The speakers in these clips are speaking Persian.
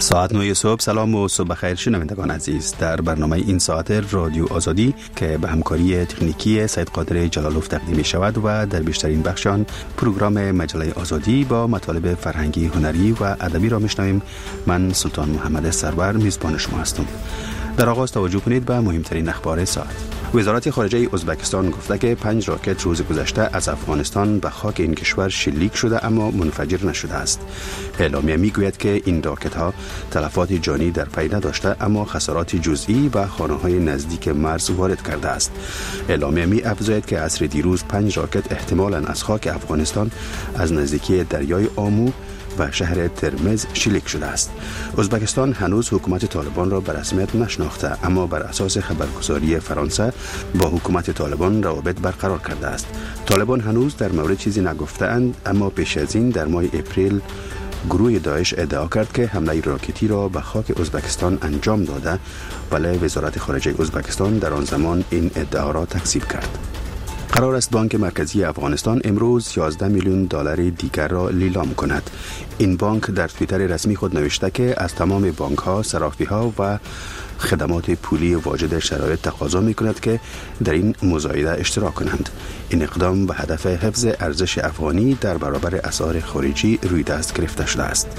ساعت 9 صبح. سلام و صبح بخیر شنوندگان عزیز. در برنامه این ساعت رادیو آزادی که به همکاری تکنیکی سید قادر جلالوف تقدیم می شود و در بیشترین بخشان پروگرام مجله آزادی با مطالب فرهنگی، هنری و ادبی را میشنویم. من سلطان محمد سرور میزبان شما هستم. در آغاز توجه کنید به مهمترین اخبار ساعت. وزارت خارجه ازبکستان گفته که 5 راکت روز گذشته از افغانستان به خاک این کشور شلیک شده اما منفجر نشده است. اعلامیه میگوید که این راکت ها تلفات جانی در پی نداشته اما خسارات جزئی و خانه‌های نزدیک مرز وارد کرده است. اعلامیه می افزاید که عصر دیروز 5 راکت احتمالاً از خاک افغانستان از نزدیکی دریای آمو و شهر ترمز شلیک شده است. ازبکستان هنوز حکومت طالبان را به رسمیت نشناخته اما بر اساس خبرگزاری فرانسه با حکومت طالبان روابط برقرار کرده است. طالبان هنوز در مورد چیزی نگفته‌اند اما پیش از این در ماه اپریل گروه داعش ادعا کرد که حمله راکتی را به خاک ازبکستان انجام داده ولی وزارت خارجه ازبکستان در آن زمان این ادعا را تکذیب کرد. قرار است بانک مرکزی افغانستان امروز 11 میلیون دلار دیگر را لیلام کند. این بانک در توییتر رسمی خود نوشته که از تمام بانک ها، صرافی ها و خدمات پولی واجد شرایط تقاضا می کند که در این مزایده اشتراک کنند. این اقدام به هدف حفظ ارزش افغانی در برابر اسعار خارجی روی دست گرفته شده است.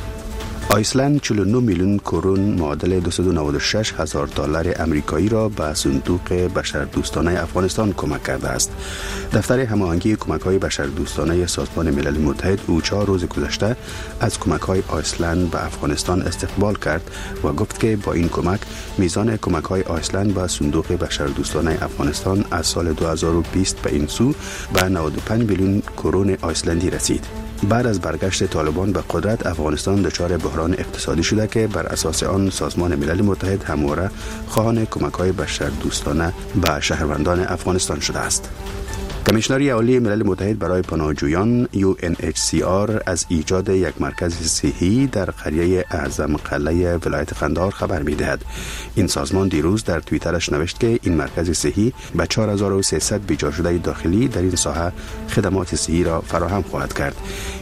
آیسلند 49 میلیون کرون معادل 296 هزار دلار امریکایی را به صندوق بشردوستانه افغانستان کمک کرده است. دفتر هماهنگی کمک‌های بشردوستانه سازمان ملل متحد اوچا روز گذشته از کمک‌های آیسلند به افغانستان استقبال کرد و گفت که با این کمک میزان کمک‌های آیسلند به صندوق بشردوستانه افغانستان از سال 2020 به این سو به 95 میلیون کرون آیسلندی رسید. بعد از برگشت طالبان به قدرت افغانستان دچار بحران اقتصادی شده که بر اساس آن سازمان ملل متحد همواره خواهان کمک‌های بشردوستانه به شهروندان افغانستان شده است. کمیشنری عالی ملل متحد برای پناهجویان UNHCR از ایجاد یک مرکز صحی در قریه اعظم قلعه ولایت قندهار خبر می‌دهد. این سازمان دیروز در توییترش نوشت که این مرکز صحی به 4300 بیجا شده داخلی در این ساحه خدمات صحی را فراهم خواهد کرد.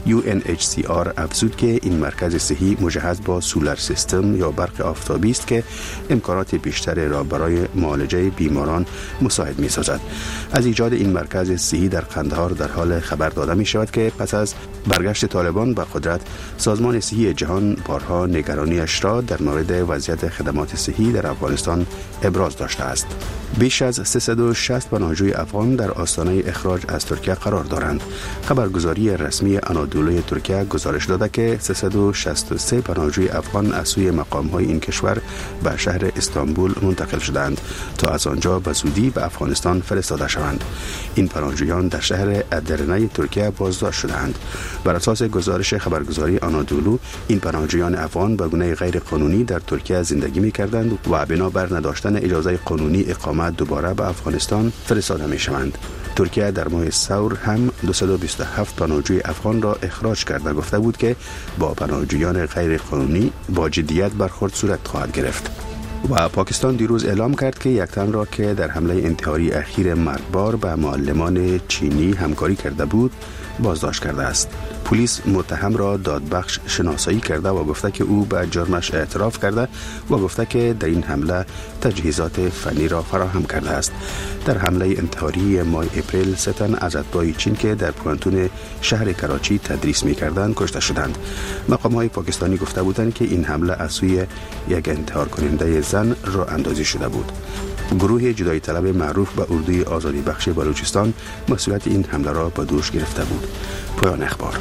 UNHCR افزود که این مرکز صحی مجهز با سولار سیستم یا برق آفتابی است که امکانات بیشتری را برای معالجه بیماران مساعد می‌سازد. از ایجاد این مرکز صحی در قندهار در حال خبر داده می شود که پس از برگشت طالبان به قدرت سازمان صحی جهان بارها نگرانیش را در مورد وضعیت خدمات صحی در افغانستان ابراز داشته است. بیش از 360 پناهجوی افغان در آستانه اخراج از ترکیه قرار دارند. خبرگزاری رسمی آنادولوی ترکیه گزارش داده که 363 پناهجوی افغان از سوی مقام‌های این کشور به شهر استانبول منتقل شدند تا از آنجا به زودی به افغانستان فرستاده شوند. این پناهجویان در شهر ادرنه ترکیه بازداشت شدند. بر اساس گزارش خبرگزاری آنادولو این پناهجویان افغان به گونه غیر قانونی در ترکیه زندگی می‌کردند و بنابر نداشتن اجازه قانونی اقامت دوباره به افغانستان فرستاده می‌شوند. ترکیه در ماه ثور هم 227 پناهجوی افغان را اخراج کرد و گفته بود که با پناهجویان غیر قانونی با جدیت برخورد صورت خواهد گرفت. و پاکستان دیروز اعلام کرد که یک تن را که در حمله انتحاری اخیر مرگبار به معلمان چینی همکاری کرده بود بازداشت کرده است. پلیس متهم را دادبخش شناسایی کرده و گفته که او به جرمش اعتراف کرده و گفته که در این حمله تجهیزات فنی را فراهم کرده است. در حمله انتحاری ماه اپریل 3 تن از اتباع چین که در پانتون شهر کراچی تدریس می‌کردند کشته شدند. مقام‌های پاکستانی گفته بودند که این حمله از سوی یک انتحار کننده زن راه اندازی شده بود. گروه جدایی طلب معروف به اردوی آزادی بخش بلوچستان مسئولیت این حمله را به دوش گرفته بود. پایان اخبار.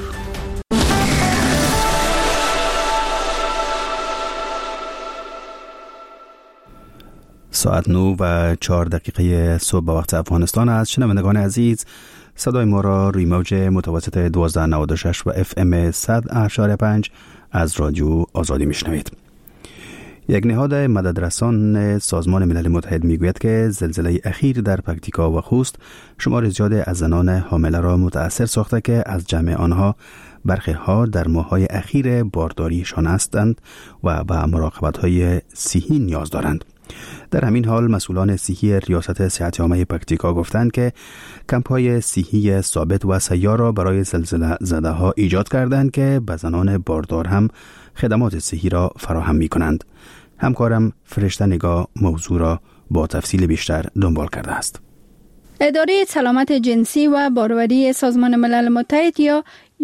ساعت 9 و 4 دقیقه صبح به وقت افغانستان است. شنوندگان عزیز، صدای ما را روی موج متوسط 1296 و FM 100.5 از رادیو آزادی میشنوید. یک نهاد مددرسان سازمان ملل متحد میگوید که زلزله اخیر در پکتیکا و خوست شمار زیادی از زنان حامله را متأثر ساخته که از جمع آنها برخی ها در ماه‌های اخیر بارداریشان هستند و به مراقبت‌های صحی نیاز دارند. در همین حال مسئولان صحی ریاست صحت عامه پکتیکا گفتند که کمپ‌های صحی ثابت و سیار را برای زلزله زده ها ایجاد کردند که به زنان باردار هم خدمات صحی را فراهم می‌کنند. همکارم فرشته نگاه موضوع را با تفصیل بیشتر دنبال کرده است. اداره سلامت جنسی و باروری سازمان ملل متحد یا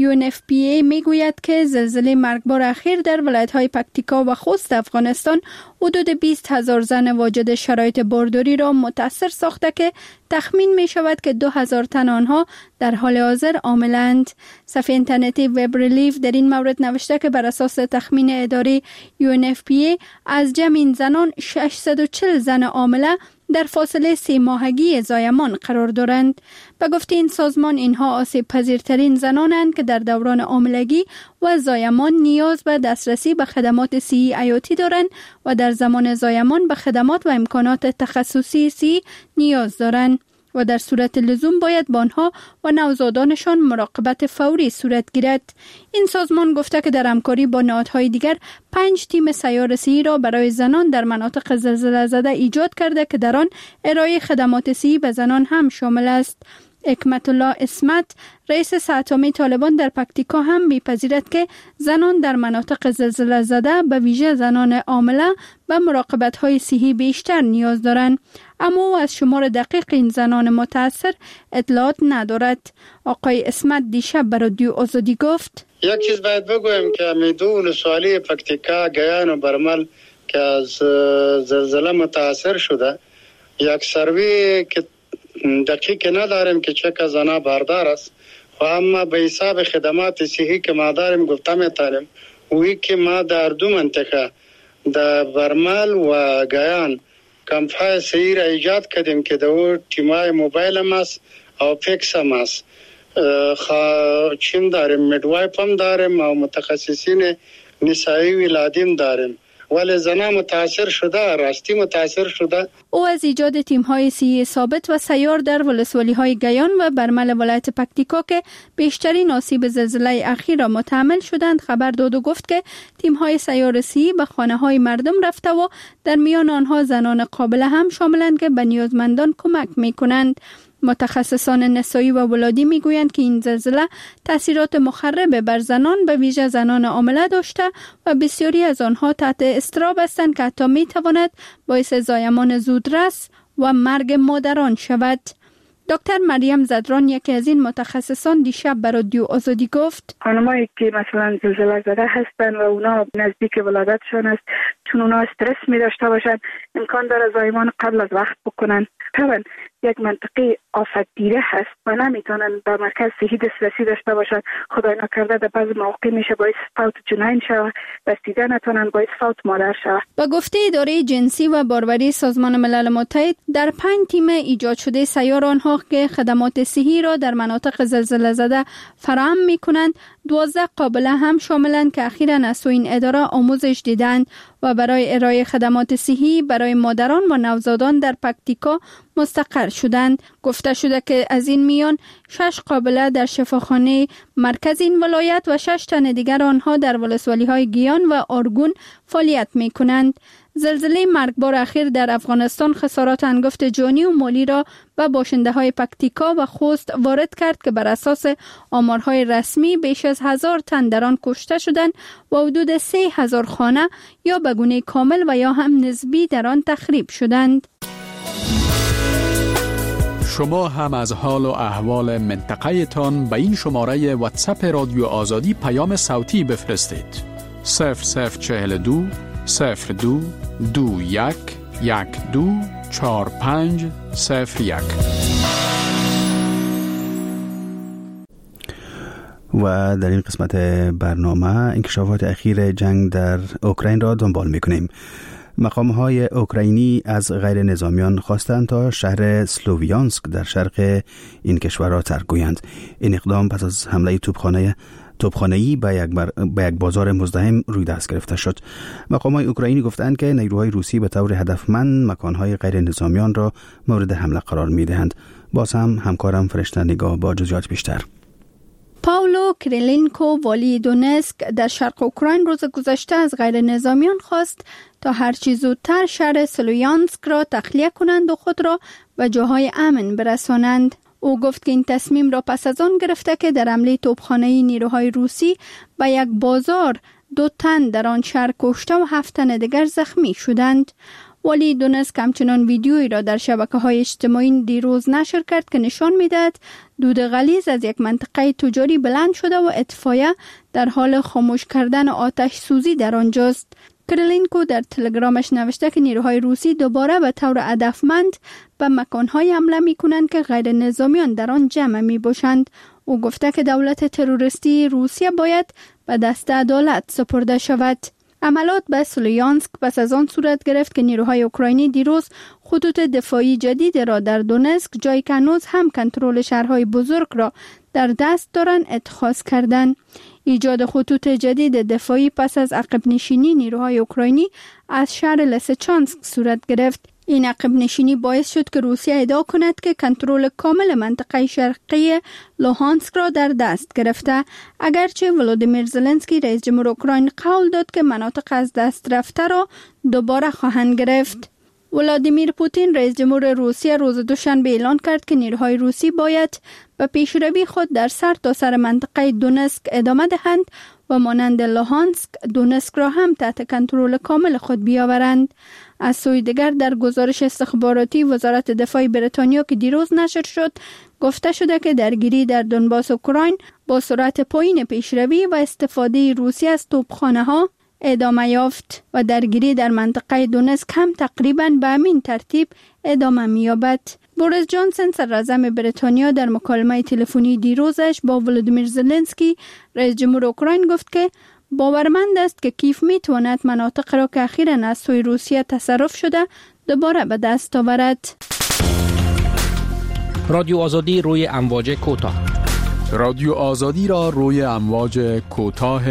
UNFPA میگوید که زلزله مرگبار اخیر در ولایت‌های پکتیکا و خوست افغانستان حدود 20,000 زن واجد شرایط بارداری را متاثر ساخته که تخمین می شود که 2,000 تن آنها در حال حاضر عاملند. صفحه اینترنتی وب ریلیف در این مورد نوشته که بر اساس تخمین اداره UNFPA از جمع این زنان 640 زن عامله در فاصله 3 ماهگی زایمان قرار دارند. به گفته این سازمان اینها آسیب پذیرترین زنانند که در دوران حاملگی و زایمان نیاز به دسترسی به خدمات صحی حیاتی دارند و در زمان زایمان به خدمات و امکانات تخصصی صحی نیاز دارند و در صورت لزوم باید با آنها و نوزادانشان مراقبت فوری صورت گیرد. این سازمان گفته که در همکاری با نهادهای دیگر 5 تیم سیار صحی را برای زنان در مناطق زلزله زده ایجاد کرده که در آن ارائه خدمات صحی به زنان هم شامل است. حکمت الله اسمت رئیس صحت عامه طالبان در پکتیکا هم می‌پذیرد که زنان در مناطق زلزله زده به ویژه زنان حامله به مراقبت‌های صحی بیشتر نیاز دارند، اما او از شمار دقیق این زنان متاثر اطلاعات ندارد. آقای اسمت دیشب به رادیو آزادی گفت: یک چیز باید بگویم که دو ولسوالی پکتیکا، گیان و برمل که از زلزله متاثر شده، یک سروی که دقیق نداریم که چه زنا باردار است و اما به حساب خدمات صحی که ما داریم گفته میتونیم وی که ما در 2 منطقه در برمل و گیان کمپ‌های صحی را ایجاد کردیم که در تیمای موبایل هم است او فیکس هم است. چیم داریم، میدوایپ هم داریم و متخصصین نسایی ولادیم داریم، ولی زنها متاثر شده، راستی متاثر شده. او از ایجاد تیم‌های صحی ثابت و سیار در ولسوالی‌های گیان و برمل ولایت پکتیکا که بیشترین آسیب زلزله اخیر را متحمل شدند خبر داد و گفت که تیم‌های سیار صحی به خانه‌های مردم رفته و در میان آنها زنان قابله هم شاملند که به نیازمندان کمک می‌کنند. متخصصان نسایی و ولادی میگویند که این زلزله تاثیرات مخرب بر زنان به ویژه زنان حامله داشته و بسیاری از آنها تحت اضطراب هستند که حتی میتواند باعث زایمان زودرس و مرگ مادران شود. دکتر مریم زدران یکی از این متخصصان دیشب به رادیو آزادی گفت: خانمایی که مثلا زلزله زده هستند و اونا نزدیک ولادتشان است، چون اونا استرس می داشته باشند امکان داره زایمان قبل از وقت بکنن. طبعا یک منطقه آفت دیره هست و نمیتونن به مرکز صحی دسترسی داشته باشن. خدای نکرده در بعض مواقع میشه باعث فوت جنین شود، رسیده نتونن باعث فوت مادر شود. با گفته اداره جنسی و باروری سازمان ملل متحد در 5 تیم ایجاد شده سیار آنها که خدمات صحی را در مناطق زلزله زده فراهم میکنند 12 قابله هم شاملند که اخیراً از سوی این اداره آموزش دیدند و برای ارائه خدمات صحی برای مادران و نوزادان در پکتیکا مستقر شدند. گفته شده که از این میان 6 قابله در شفاخانه مرکز این ولایت و 6 تن دیگر آنها در ولسوالی‌های گیان و آرگون فعالیت می‌کنند. زلزله مرگبار اخیر در افغانستان خسارات انگفت جانی و مالی را به باشنده‌های پکتیکا و خوست وارد کرد که بر اساس آمارهای رسمی بیش از 1000 تن در آن کشته شدند و حدود 3000 خانه یا به گونه کامل و یا هم نسبی در آن تخریب شدند. شما هم از حال و احوال منطقه تان به این شماره واتساپ رادیو آزادی پیام صوتی بفرستید. 0042 02 21 12 45 01. و در این قسمت برنامه انکشافات اخیر جنگ در اوکراین را دنبال می‌کنیم. مقام‌های اوکراینی از غیر نظامیان خواستند تا شهر سلوویانسک در شرق این کشور را ترک گویند. این اقدام پس از حمله توپخانه‌ای به یک بازار مزدحم روی دست گرفته شد. مقام‌های اوکراینی گفتند که نیروهای روسی به طور هدفمند مکان‌های غیر نظامیان را مورد حمله قرار می‌دهند. باز هم همکارم فرشته نگاه با جزئیات بیشتر. پاولو کریلینکو والی دونسک در شرق اوکراین روز گذشته از غیر نظامیان خواست تا هرچی زودتر شهر سلویانسک را تخلیه کنند و خود را به جاهای امن برسانند. او گفت که این تصمیم را پس از آن گرفته که در حمله توپخانه‌ای نیروهای روسی به یک بازار 2 تن در آن شهر کشته و 7 تن دیگر زخمی شدند. والی دونسک همچنان ویدیویی را در شبکه‌های اجتماعی دیروز نشر کرد که نشان می‌دهد دود غلیظ از یک منطقه تجاری بلند شده و اطفایه در حال خاموش کردن آتش سوزی در آنجاست. کریلینکو در تلگرامش نوشته که نیروهای روسی دوباره به طور هدفمند به مکان‌های حمله می‌کنند که غیر نظامیان در آن جمع می‌باشند. او گفته که دولت تروریستی روسیه باید به دست عدالت سپرده شود. عملات به سلویانسک پس از آن صورت گرفت که نیروهای اوکراینی دیروز خطوط دفاعی جدید را در دونسک، جایی که هنوز هم کنترل شهرهای بزرگ را در دست دارند، اتخاذ کردند. ایجاد خطوط جدید دفاعی پس از عقب نشینی نیروهای اوکراینی از شهر لسچانسک صورت گرفت. این عقب نشینی باعث شد که روسیه ادعا کند که کنترل کامل منطقه شرقی لوهانسک را در دست گرفته، اگرچه ولودیمیر زلنسکی رئیس جمهور اوکراین قول داد که مناطق از دست رفته را دوباره خواهند گرفت. ولادیمیر پوتین رئیس جمهور روسیه روز دوشنبه اعلان کرد که نیروهای روسی باید به پیشروی خود در سرتاسر منطقه دونسک ادامه دهند و مانند لوهانسک، دونسک را هم تحت کنترل کامل خود بیاورند. از سوی دیگر در گزارش استخباراتی وزارت دفاع بریتانیا که دیروز نشر شد، گفته شده که درگیری در دونباس اوکراین با سرعت پایین پیشروی و استفاده روسیه از توپخانه‌ها ادامه یافت و درگیری در منطقه دونسک هم تقریباً به همین ترتیب ادامه می‌یابد. بوریس جانسن صدراعظم بریتانیا در مکالمه تلفنی دیروزش با ولودیمیر زلنسکی رئیس جمهور اوکراین گفت که باورمند است که کیف می‌تواند مناطق را که اخیراً از سوی روسیه تصرف شده دوباره به دست آورد. رادیو آزادی روی امواج کوتاه. رادیو آزادی را روی امواج کوتاه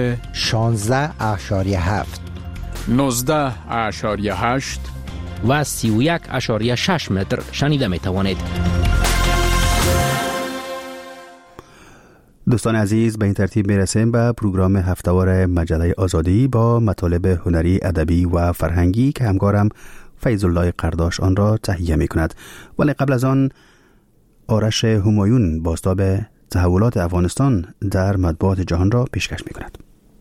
16.7 19.8 و 31.6 متر شنیده می توانید. دوستان عزیز، به این ترتیب میرسیم به پروگرام هفتهوار مجله آزادی با مطالب هنری، ادبی و فرهنگی که همکارم فیض الله قرداش آن را تهیه می کند. ولی قبل از آن آرش همایون بازتاب تحولات افغانستان در مطبوعات جهان را پیشکش می کند.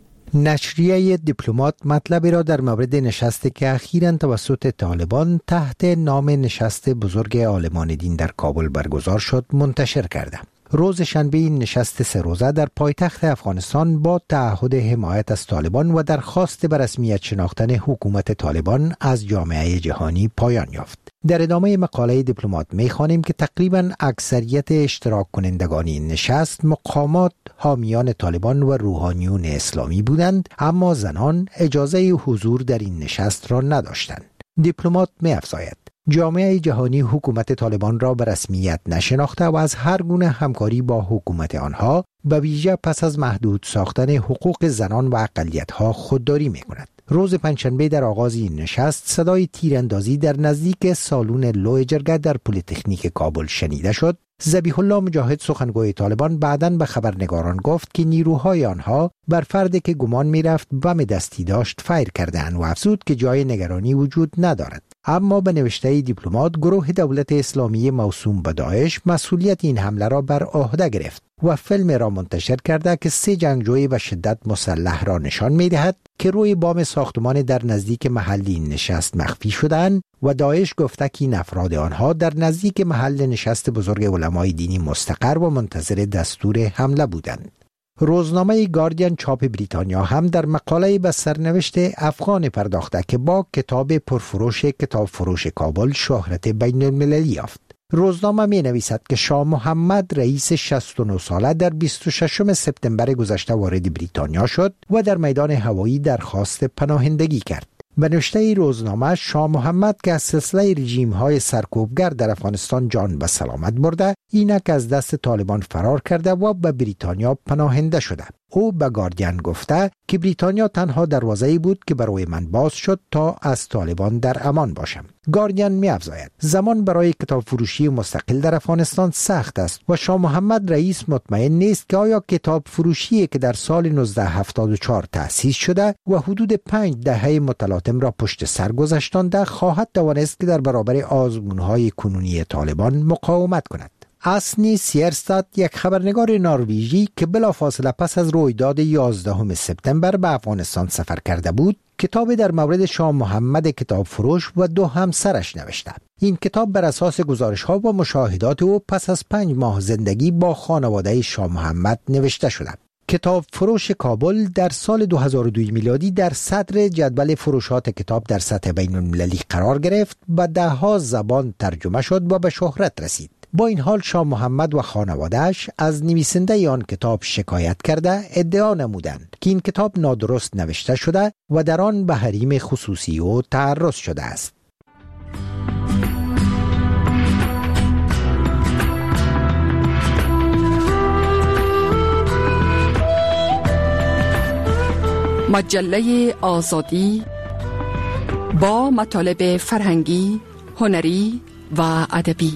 نشریه دیپلمات مطلبی را در مورد نشستی که اخیراً توسط طالبان تحت نام نشست بزرگ عالمان دین در کابل برگزار شد منتشر کرده. روز شنبه این نشست 3 روزه در پایتخت افغانستان با تعهد حمایت از طالبان و درخواست به رسمیت شناختن حکومت طالبان از جامعه جهانی پایان یافت. در ادامه مقاله دیپلمات می‌خوانیم که تقریباً اکثریت اشتراک کنندگان این نشست مقامات حامیان طالبان و روحانیون اسلامی بودند، اما زنان اجازه حضور در این نشست را نداشتند. دیپلمات می‌افزاید جامعه جهانی حکومت طالبان را به رسمیت نشناخته و از هر گونه همکاری با حکومت آنها به ویژه پس از محدود ساختن حقوق زنان و اقلیت‌ها خودداری می‌کند. روز پنجشنبه در آغاز این نشست صدای تیراندازی در نزدیک سالن لوح جرگه در پلی‌تکنیک کابل شنیده شد. ذبیح الله مجاهد سخنگوی طالبان بعداً به خبرنگاران گفت که نیروهای آنها بر فردی که گمان می‌رفت بم دستی داشت فایر کردند و افزود که جای نگرانی وجود ندارد. اما به نوشته دیپلمات گروه دولت اسلامی موسوم به داعش مسئولیت این حمله را بر عهده گرفت و فیلم را منتشر کرده که 3 جنگجوی به شدت مسلح را نشان می‌دهد که روی بام ساختمان در نزدیک محل این نشست مخفی شدند و داعش گفته که این افراد آنها در نزدیک محل نشست بزرگ علمای دینی مستقر و منتظر دستور حمله بودند. روزنامه گاردین چاپ بریتانیا هم در مقاله به سرنوشت افغان پرداخته که با کتاب پرفروش کتاب فروش کابل شهرت بین المللی یافت. روزنامه می نویسد که شاه محمد رئیس 69 ساله در 26 سپتامبر گذشته وارد بریتانیا شد و در میدان هوایی درخواست پناهندگی کرد. به نوشته روزنامه شاه محمد که از سلسله رژیم‌های سرکوبگر در افغانستان جان به سلامت برده، اینک از دست طالبان فرار کرده و به بریتانیا پناهنده شده. او به گاردین گفته که بریتانیا تنها دروازه‌ای بود که برای من باز شد تا از طالبان در امان باشم. گاردین می‌افزاید زمان برای کتاب فروشی مستقل در افغانستان سخت است و شاه محمد رئیس مطمئن نیست که آیا کتاب فروشی که در سال 1974 تأسیس شده و حدود 5 دهه متلاطم را پشت سر گذاشتانده خواهد توانست که در برابر آزمون‌های کنونی طالبان مقاومت کند. اسنی سیرستاد، یک خبرنگار نروژی که بلافاصله پس از رویداد 11 سپتامبر به افغانستان سفر کرده بود، کتابی در مورد شاه محمد کتاب فروش و 2 همسرش نوشته. این کتاب بر اساس گزارش‌ها و مشاهدات او پس از 5 ماه زندگی با خانواده شاه محمد نوشته شده. کتاب فروش کابل در سال 2002 میلادی در صدر جدول فروشات کتاب در سطح بین‌المللی قرار گرفت و ده‌ها زبان ترجمه شد و به شهرت رسید. با این حال شاه محمد و خانواده‌اش از نویسنده آن کتاب شکایت کرده ادعا نمودند که این کتاب نادرست نوشته شده و در آن به حریم خصوصی او تعرض شده است. مجله آزادی با مطالب فرهنگی، هنری و ادبی.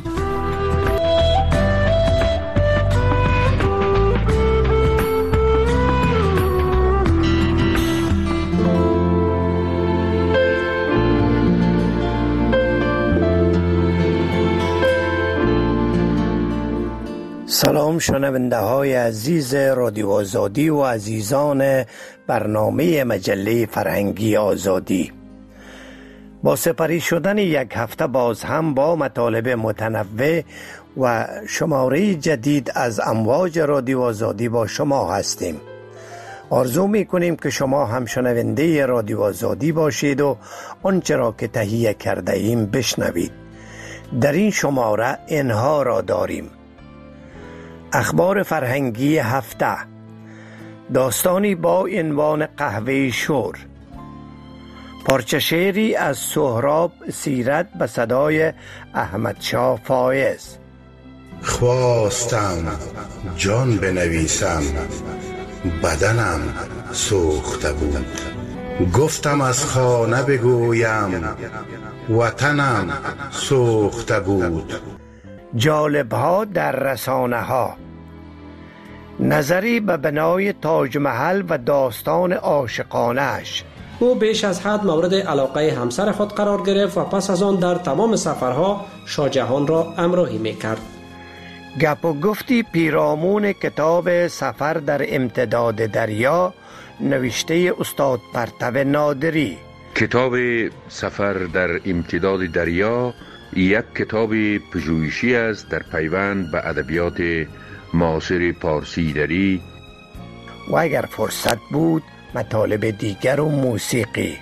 سلام شنونده های عزیز رادیو آزادی و عزیزان برنامه مجله فرهنگی آزادی. با سپری شدن یک هفته باز هم با مطالب متنوع و شماره جدید از امواج رادیو آزادی با شما هستیم. آرزو میکنیم که شما هم شنونده رادیو آزادی باشید و آنچه را که تهیه کرده ایم بشنوید. در این شماره اینها را داریم: اخبار فرهنگی هفته، داستانی با عنوان قهوه شور، پارچه شعری از سهراب سیرت به صدای احمد شاه فایز. خواستم جان بنویسم، بدنم سوخته بود. گفتم از خانه بگویم، وطنم سوخته بود. جالب‌ها در رسانه ها، نظری به بنای تاج محل و داستان عاشقانه‌اش. او بیش از حد مورد علاقه همسر خود قرار گرفت و پس از آن در تمام سفرها شاه جهان را همراهی می‌کرد. گپ و گفتی پیرامون کتاب سفر در امتداد دریا نوشته استاد پرتو نادری. کتاب سفر در امتداد دریا یک کتاب پژوهشی است در پیوند به ادبیات معاصر پارسی دری و اگر فرصت بود مطالب دیگر و موسیقی.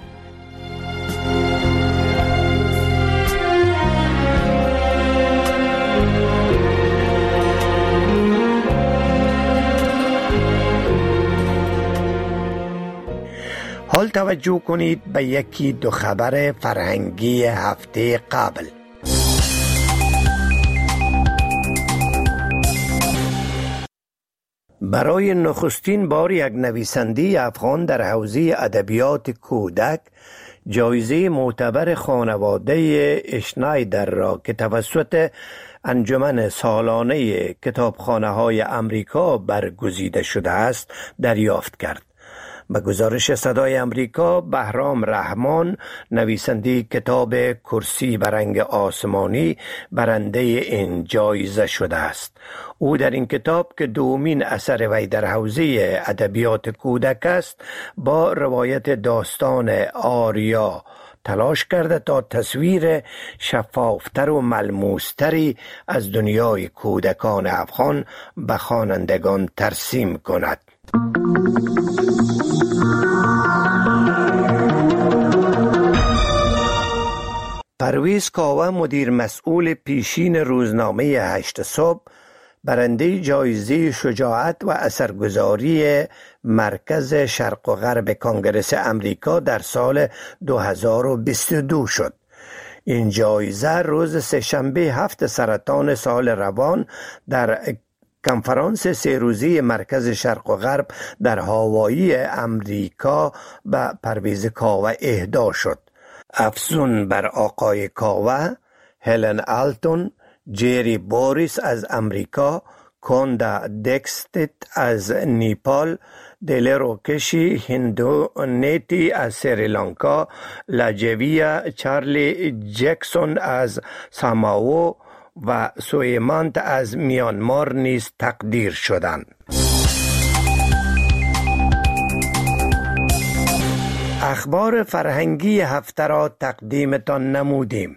حال توجه کنید به یکی دو خبر فرهنگی هفته قبل. برای نخستین بار یک نویسنده افغان در حوزه ادبیات کودک جایزه معتبر خانواده اشنایدر را که توسط انجمن سالانه کتابخانه‌های امریکا برگزیده شده است دریافت کرد. به گزارش صدای امریکا، بهرام رحمان نویسنده کتاب کرسی به رنگ آسمانی برنده این جایزه شده است. او در این کتاب که دومین اثر وی در حوزه ادبیات کودک است، با روایت داستان آریا تلاش کرده تا تصویر شفافتر و ملموستری از دنیای کودکان افغان به خوانندگان ترسیم کند. پرویز کاوه مدیر مسئول پیشین روزنامه 8 صبح برنده جایزه شجاعت و اثرگذاری مرکز شرق و غرب کنگره امریکا در سال 2022 شد. این جایزه روز سه‌شنبه 7 سرطان سال روان در کنفرانس 3 روزه مرکز شرق و غرب در هاوایی امریکا به پرویز کاوه اهدا شد. افزون بر آقای کاوه، هلن آلتون، جری بوریس از امریکا، کوندا دکستت از نیپال، دلروکشی هندونیتی از سریلانکا، لاجویا چارلی جکسون از سامائو و سویمانت از میانمار نیز تقدیر شدند. اخبار فرهنگی هفته را تقدیمتان نمودیم.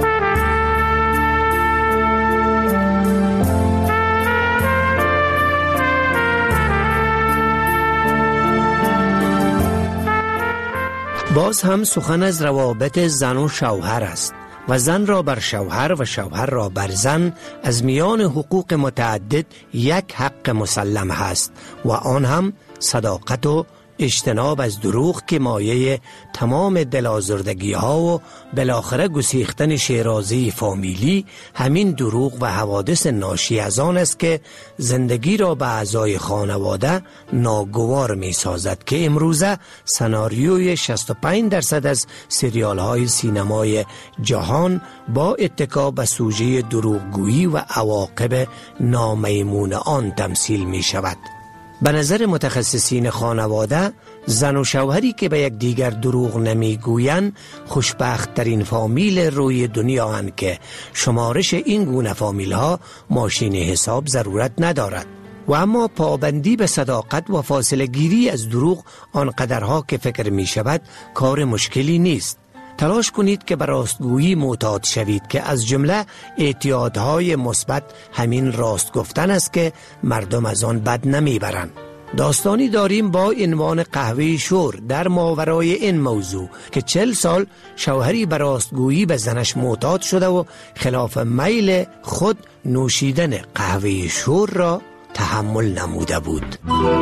باز هم سخن از روابط زن و شوهر است و زن را بر شوهر و شوهر را بر زن از میان حقوق متعدد یک حق مسلم است و آن هم صداقت و اجتناب از دروغ که مایه تمام دلازردگی ها و بالاخره گسیختن شیرازی فامیلی همین دروغ و حوادث ناشی از آن است که زندگی را به اعضای خانواده ناگوار می سازد که امروزه سناریوی 65% از سریال های سینمای جهان با اتکا به سوژه دروغگویی و عواقب نامیمون آن تمثیل می شود. به نظر متخصصین خانواده، زن و شوهری که به یک دیگر دروغ نمیگویند خوشبخت ترین فامیل روی دنیا هستند که شمارش این گونه فامیل ها ماشین حساب ضرورت ندارد. و اما پابندی به صداقت و فاصله گیری از دروغ آنقدرها که فکر می شود کار مشکلی نیست. تلاش کنید که به راستگویی معتاد شوید که از جمله اعتیادهای مثبت همین راست گفتن است که مردم از آن بد نمیبرند. داستانی داریم با عنوان قهوه شور در ماورای این موضوع که 40 سال شوهری به راستگویی به زنش معتاد شده و خلاف میل خود نوشیدن قهوه شور را تحمل نموده بود.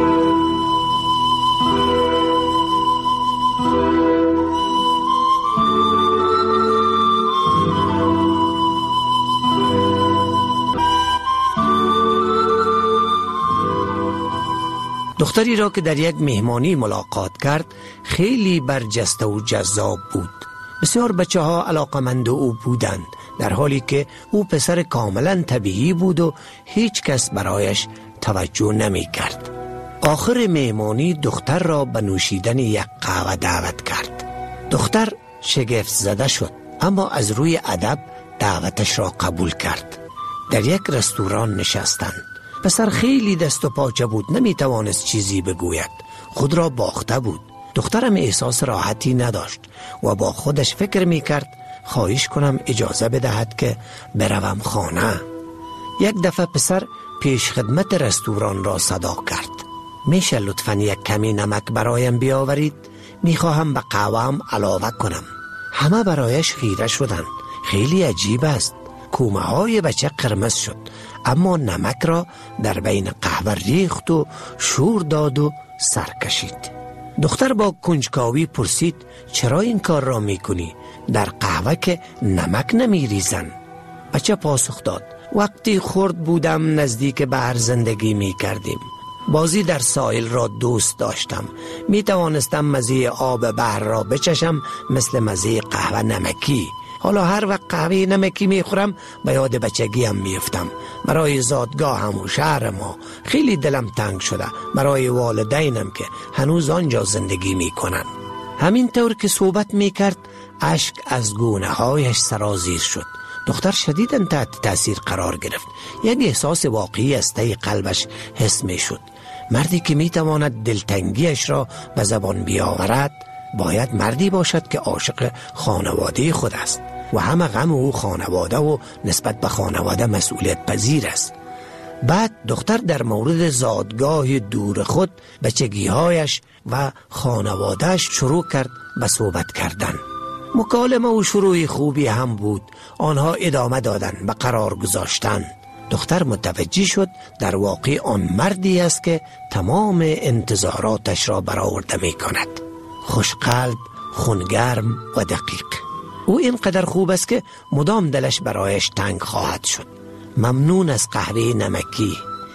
دختری را که در یک مهمانی ملاقات کرد خیلی برجسته و جذاب بود. بسیار بچه ها علاقمند او بودند، در حالی که او پسر کاملا طبیعی بود و هیچ کس برایش توجه نمی کرد. آخر مهمانی دختر را به نوشیدن یک قهوه دعوت کرد. دختر شگفت زده شد، اما از روی ادب دعوتش را قبول کرد. در یک رستوران نشستند. پسر خیلی دست و پاچه بود، نمی توانست چیزی بگوید، خود را باخته بود. دخترم احساس راحتی نداشت و با خودش فکر می کرد خواهش کنم اجازه بدهد که بروم خانه. یک دفعه پسر پیش خدمت رستوران را صدا کرد. میشه لطفاً یک کمی نمک برایم بیاورید؟ میخواهم به قهوه‌ام علاوه کنم. همه برایش خیره شدند. خیلی عجیب است. کومه های بچه قرمز شد، اما نمک را در بین قهوه ریخت و شور داد و سر کشید. دختر با کنجکاوی پرسید چرا این کار را میکنی؟ در قهوه که نمک نمیریزن. بچه پاسخ داد وقتی خرد بودم نزدیک بحر زندگی میکردیم. بازی در ساحل را دوست داشتم. می توانستم مزه آب بحر را بچشم مثل مزه قهوه نمکی. حالا هر وقت قهوه نمکی میخورم به یاد بچگیم میفتم. برای زادگاهم و شهر ما خیلی دلم تنگ شده، برای والدینم که هنوز آنجا زندگی میکنن. همین طور که صحبت میکرد اشک از گونه هایش سرازیر شد. دختر شدیداً تحت تاثیر قرار گرفت. یک احساس واقعی از ته قلبش حس میشد. مردی که میتواند دلتنگیش را به زبان بیاورد باید مردی باشد که عاشق خانواده خود است و همه غم او خانواده و نسبت به خانواده مسئولیت پذیر است. بعد دختر در مورد زادگاه دور خود، بچگیهایش و خانوادهش شروع کرد به صحبت کردن. مکالمه و شروع خوبی هم بود. آنها ادامه دادن به قرار گذاشتن. دختر متوجه شد در واقع آن مردی است که تمام انتظاراتش را برآورده می کند. خوشقلب، خونگرم و دقیق. او اینقدر خوب است که مدام دلش برایش تنگ خواهد شد. ممنون از قهوه نمکی.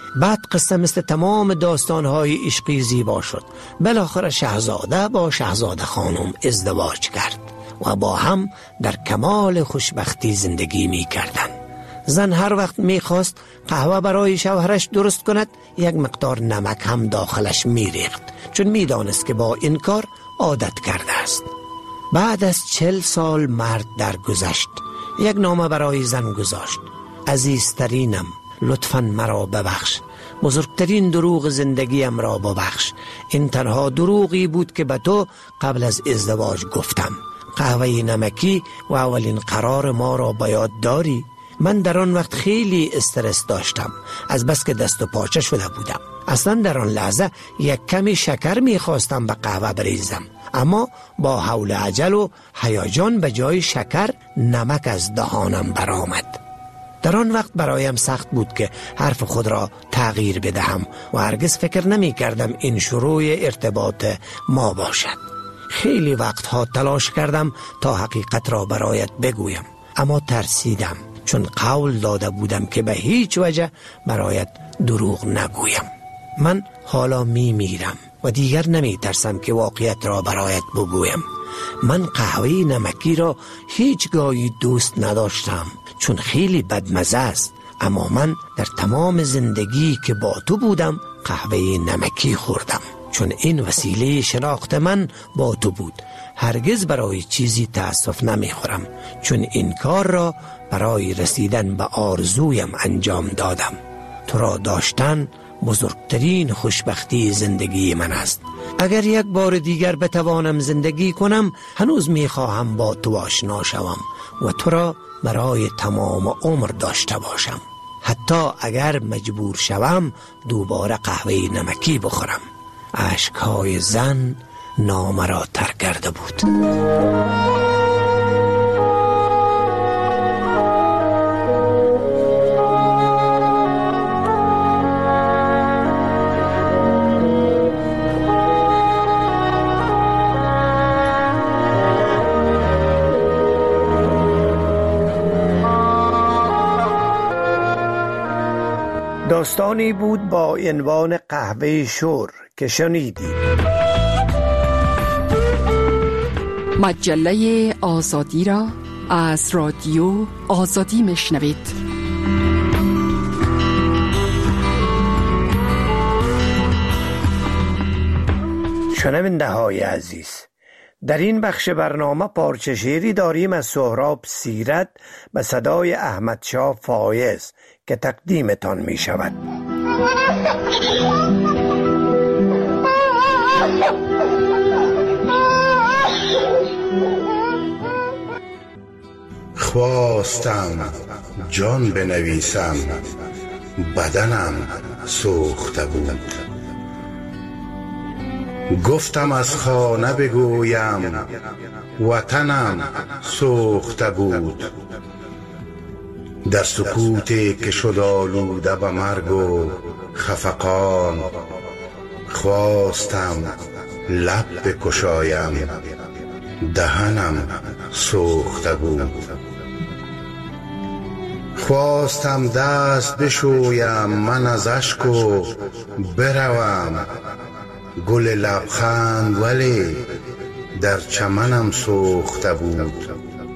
بعد قصه مثل تمام داستانهای عشقی زیبا شد. بالاخره شاهزاده با شاهزاده خانم ازدواج کرد و با هم در کمال خوشبختی زندگی می کردند. زن هر وقت می خواست قهوه برای شوهرش درست کند، یک مقدار نمک هم داخلش می ریخت، چون می دانست که با این کار عادت کرده است. بعد از 40 سال مرد درگذشت. یک نامه برای زن گذاشت: عزیزترینم، لطفاً مرا ببخش، بزرگترین دروغ زندگیم را ببخش. این تنها دروغی بود که به تو قبل از ازدواج گفتم. قهوه نمکی و اولین قرار ما را به یاد داری؟ من در آن وقت خیلی استرس داشتم، از بس که دست و پاچه شده بودم. اصلا در آن لحظه یک کمی شکر می خواستم به قهوه بریزم، اما با حول عجل و هیجان به جای شکر نمک از دهانم برآمد. در آن وقت برایم سخت بود که حرف خود را تغییر بدهم و هرگز فکر نمی کردم این شروع ارتباط ما باشد. خیلی وقتها تلاش کردم تا حقیقت را برایت بگویم، اما ترسیدم، چون قول داده بودم که به هیچ وجه برایت دروغ نگویم. من حالا میرم و دیگر نمی ترسم که واقعیت را برایت بگویم. من قهوه نمکی را هیچگاهی دوست نداشتم، چون خیلی بدمزه است، اما من در تمام زندگی که با تو بودم قهوه نمکی خوردم، چون این وسیله شناخت من با تو بود. هرگز برای چیزی تأسف نمی خورم، چون این کار را برای رسیدن به آرزویم انجام دادم. تو را داشتن بزرگترین خوشبختی زندگی من است. اگر یک بار دیگر بتوانم زندگی کنم، هنوز می خواهم با تو آشنا شوم و تو را برای تمام عمر داشته باشم، حتی اگر مجبور شوم دوباره قهوه نمکی بخورم. اشکهای زن نامه را تر کرده بود. داستانی بود با عنوان قهوه شور که شنیدید. مجله آزادی را از رادیو آزادی میشنوید. شنونده های عزیز، در این بخش برنامه پارچه شعری داریم از سهراب سیرت به صدای احمدشاه فایز که تقدیمتان می شود. خواستم جان بنویسم، بدنم سوخته بود. گفتم از خانه بگویم، وطنم سوخته بود. در سکوتی که شد آلوده به مرگ و خفقان، خواستم لب بکشایم، دهنم سوخته بود. خواستم دست بشویم من از اشک و بروم، گل لبخند ولی در چمنم سوخته بود.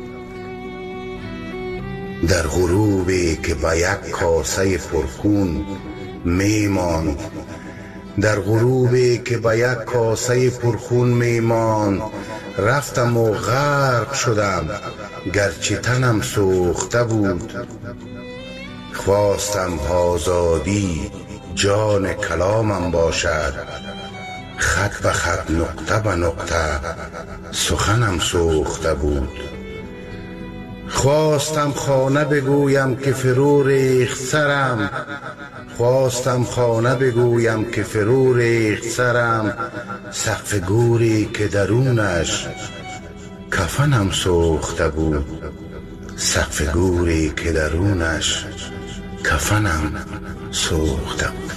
در غروبی که به یک کاسه پرخون میماند، در غروبی که به یک کاسه پرخون میماند، رفتم و غرق شدم گرچه تنم سوخته بود. خواستم آزادی جان کلامم باشد، خط به خط نقطه به نقطه سخنم سوخته بود. خواستم خانه بگویم که فرو ریخت سرم، خواستم خانه بگویم که فرو ریخت سرم، سقف گوری که درونش کفنم سوخته بود. سقف گوری که درونش کفنم سوخته بود.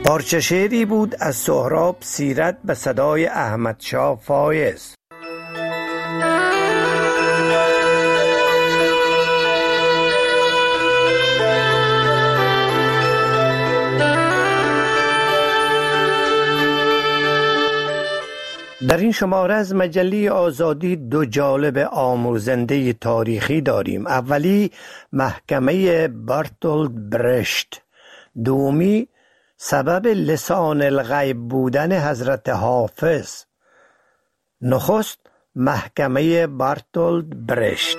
پارچه شعری بود از سهراب سیرت به صدای احمد شاه فایز. در این شماره از مجله آزادی دو جالب آموزنده تاریخی داریم. اولی محکمه برتولد برشت، دومی سبب لسان الغیب بودن حضرت حافظ. نخست محکمه برتولد برشت.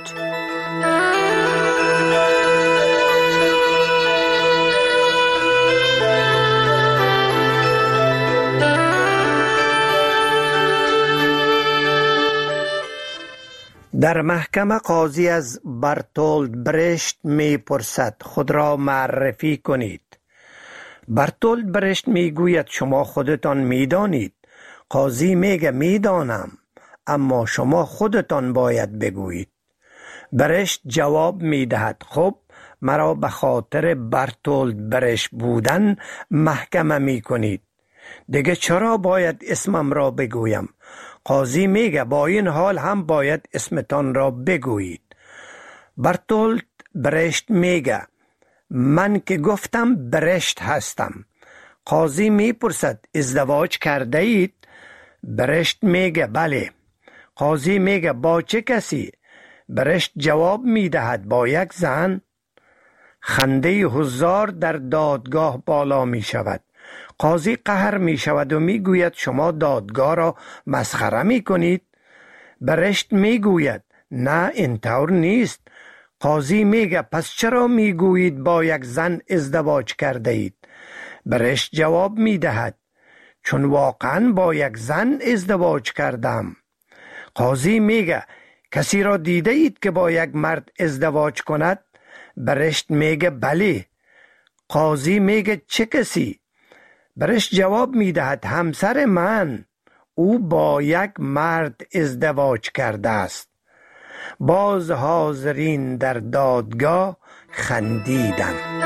در محکمه قاضی از برتولد برشت می پرسد خود را معرفی کنید. برتولد برشت می گوید شما خودتان می دانید. قاضی میگه می دانم، اما شما خودتان باید بگویید. برشت جواب می دهد خب مرا به خاطر برتولد برشت بودن محکمه می کنید. دیگه چرا باید اسمم را بگویم؟ قاضی میگه با این حال هم باید اسمتان را بگویید. برتولد برشت میگه من که گفتم برشت هستم. قاضی میپرسد ازدواج کرده اید؟ برشت میگه بله. قاضی میگه با چه کسی؟ برشت جواب میدهد با یک زن. خنده حضار در دادگاه بالا میشود. قاضی قهر می شود و می گوید شما دادگاه را مسخره می کنید. برشت می گوید نه اینطور نیست. قاضی میگه پس چرا می گویید با یک زن ازدواج کرده اید؟ برشت جواب می دهد چون واقعا با یک زن ازدواج کردم. قاضی میگه کسی را دیده اید که با یک مرد ازدواج کند؟ برشت میگه بله. قاضی میگه چه کسی؟ برشت جواب میدهد همسر من، او با یک مرد ازدواج کرده است. باز حاضرین در دادگاه خندیدند.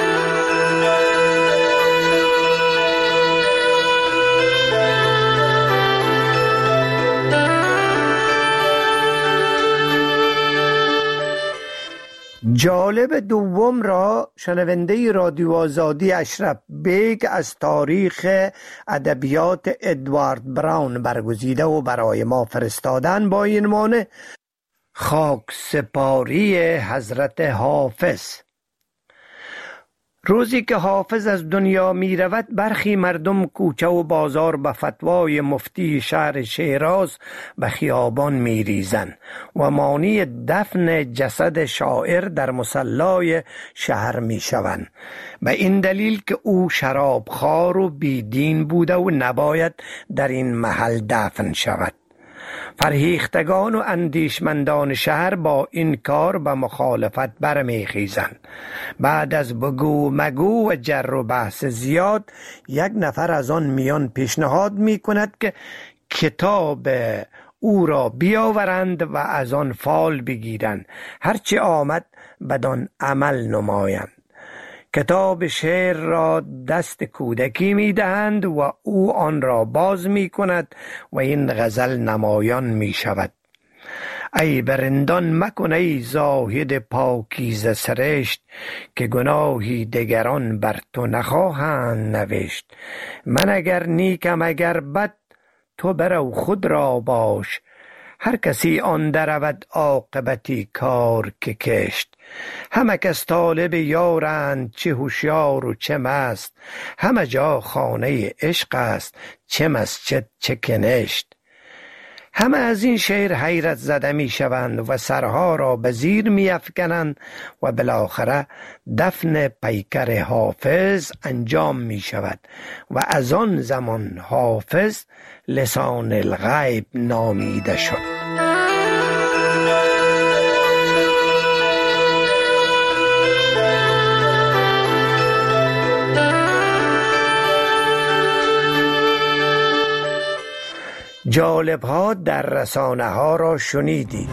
جالب دوم را شنونده رادیو آزادی اشرف بیگ از تاریخ ادبیات ادوارد براون برگزیده و برای ما فرستادن با این عنوان خاک سپاری حضرت حافظ. روزی که حافظ از دنیا می رود برخی مردم کوچه و بازار به فتوای مفتی شهر شیراز به خیابان می ریزند و مانی دفن جسد شاعر در مصلای شهر می شوند، به این دلیل که او شرابخوار و بیدین بوده و نباید در این محل دفن شود. فرهیختگان و اندیشمندان شهر با این کار به مخالفت برمیخیزند. بعد از بگو مگو و جر و بحث زیاد یک نفر از آن میان پیشنهاد می کند که کتاب او را بیاورند و از آن فال بگیرند، هرچی آمد بدان عمل نمایند. کتاب شعر را دست کودکی می دهند و او آن را باز می کند و این غزل نمایان می شود. ای برندان مکن ای زاهد پاکیزه سرشت، که گناهی دگران بر تو نخواهند نوشت. من اگر نیکم اگر بد، تو برو خود را باش. هر کسی آن درود عاقبتی کار که کشت. همه کس طالب یارند، چه هوشیار و چه مست. همه جا خانه عشق است، چه مسجد چه کنشت. همه از این شعر حیرت زده می شوند و سرها را به زیر می افکنند و بالاخره دفن پیکر حافظ انجام می شود و از آن زمان حافظ لسان الغیب نامیده شد. جالب ها در رسانه ها را شنیدید.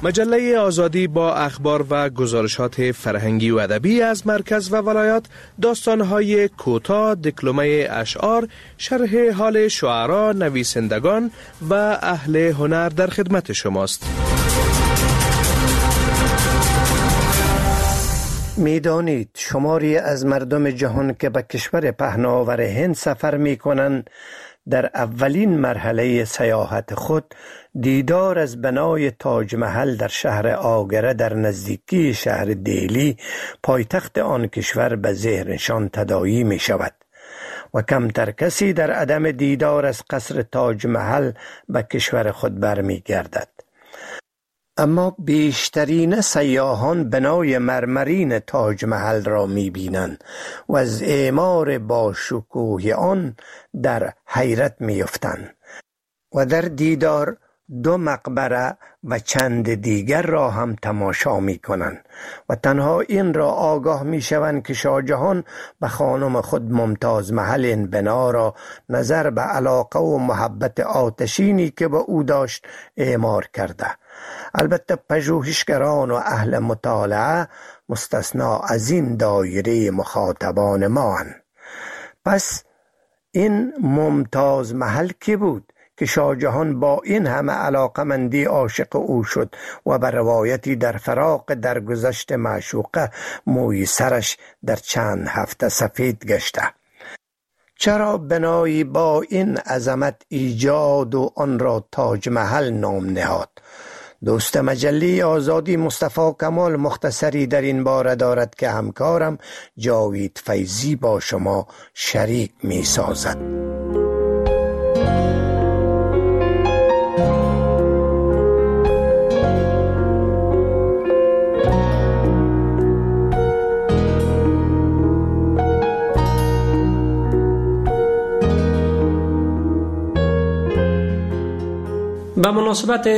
مجله آزادی با اخبار و گزارشات فرهنگی و ادبی از مرکز و ولایات، داستان‌های کوتاه، دکلمه اشعار، شرح حال شعرا، نویسندگان و اهل هنر در خدمت شماست. میدانید شماری از مردم جهان که به کشور پهناور هند سفر می کنند در اولین مرحله سیاحت خود دیدار از بنای تاج محل در شهر آگره در نزدیکی شهر دهلی پایتخت آن کشور به ذهنشان تداعی می شود و کمتر کسی در عدم دیدار از قصر تاج محل به کشور خود برمی گردد. اما بیشترین سیاحان بنای مرمرین تاج محل را می بینند و از اعمار با شکوه آن در حیرت می افتند و در دیدار 2 مقبره و چند دیگر را هم تماشا می کنند و تنها این را آگاه می شوند که شاهجهان به خانم خود ممتاز محل این بنا را نظر به علاقه و محبت آتشینی که به او داشت اعمار کرده. البته پژوهشگران و اهل مطالعه مستثنا از این دایره مخاطبان ما هستند. پس این ممتاز محل کی بود که شاهجهان با این همه علاقمندی عاشق او شد و به روایتی در فراق درگذشت معشوقه موی سرش در چند هفته سفید گشته؟ چرا بنایی با این عظمت ایجاد و آن را تاج محل نام نهاد؟ دوست مجله آزادی مصطفی کمال مختصری در این باره دارد که همکارم جاوید فیضی با شما شریک می سازد. به مناسبت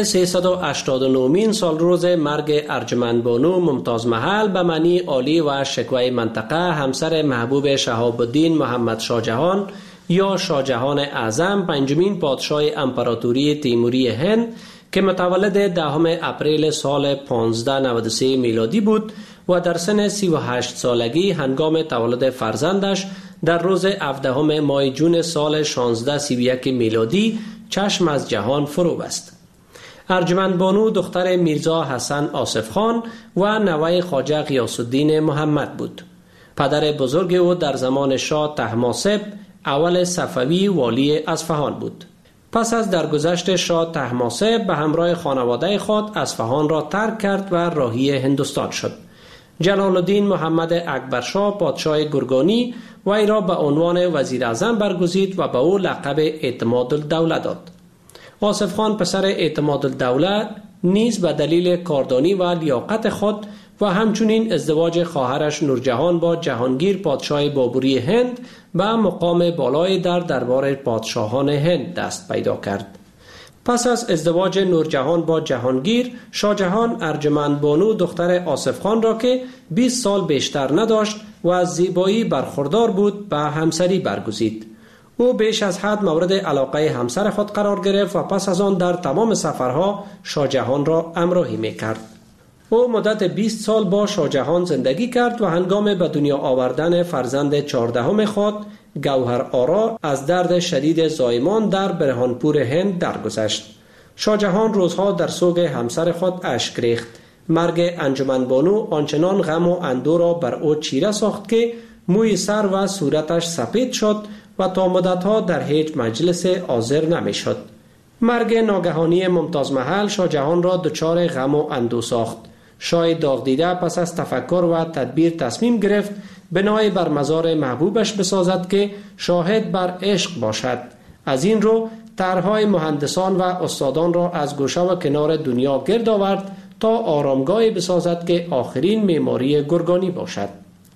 389مین سال روز مرگ ارجمند بانو ممتاز محل به معنی عالی و شکوه منطقه، همسر محبوب شهاب الدین محمد شاهجهان یا شاهجهان اعظم، 5مین پادشاه امپراتوری تیموری هند که متولد 10 اپریل سال 1593 میلادی بود و در سن 38 سالگی هنگام تولد فرزندش در روز 17 ماه جون سال 1631 میلادی چشم از جهان فرو بست. ارجمند بانو دختر میرزا حسن آصف خان و نوه خواجه غیاث الدین محمد بود. پدر بزرگ او در زمان شاه طهماسب اول صفوی والی اصفهان بود. پس از درگذشت شاه طهماسب به همراه خانواده خود اصفهان را ترک کرد و راهی هندوستان شد. جلال الدین محمد اکبرشاه پادشاه گرگانی وی را به عنوان وزیر اعظم برگزید و به او لقب اعتماد الدوله داد. آصف خان پسر اعتماد الدوله نیز به دلیل کاردانی و لیاقت خود و همچنین ازدواج خواهرش نورجهان با جهانگیر پادشاه بابری هند به مقام بالای در دربار پادشاهان هند دست پیدا کرد. پس از ازدواج نورجهان با جهانگیر، شاهجهان ارجمند بانو دختر آصف خان را که 20 سال بیشتر نداشت و از زیبایی برخوردار بود به همسری برگزید. او بیش از حد مورد علاقه همسر خود قرار گرفت و پس از آن در تمام سفرها شاهجهان را همراهی می‌کرد. او مدت 20 سال با شاهجهان زندگی کرد و هنگام به دنیا آوردن فرزند 14 خود گوهر آرا از درد شدید زایمان در برهانپور هند درگذشت. شاهجهان روزها در سوگ همسر خود اشک ریخت. مرگ انجمند بانو آنچنان غم و اندوه را بر او چیره ساخت که موی سر و صورتش سپید شد و تا مدتها در هیچ مجلس حاضر نمی شد. مرگ ناگهانی ممتاز محل شاهجهان را دچار غم و اندوه ساخت. شاه داغ دیده پس از تفکر و تدبیر تصمیم گرفت بنای بر مزار محبوبش بسازد که شاهد بر عشق باشد. از این رو طرح‌های مهندسان و استادان را از گوشه و کنار دنیا گرد آورد تا آرامگاهی بسازد که آخرین معماری گرگانی باشد.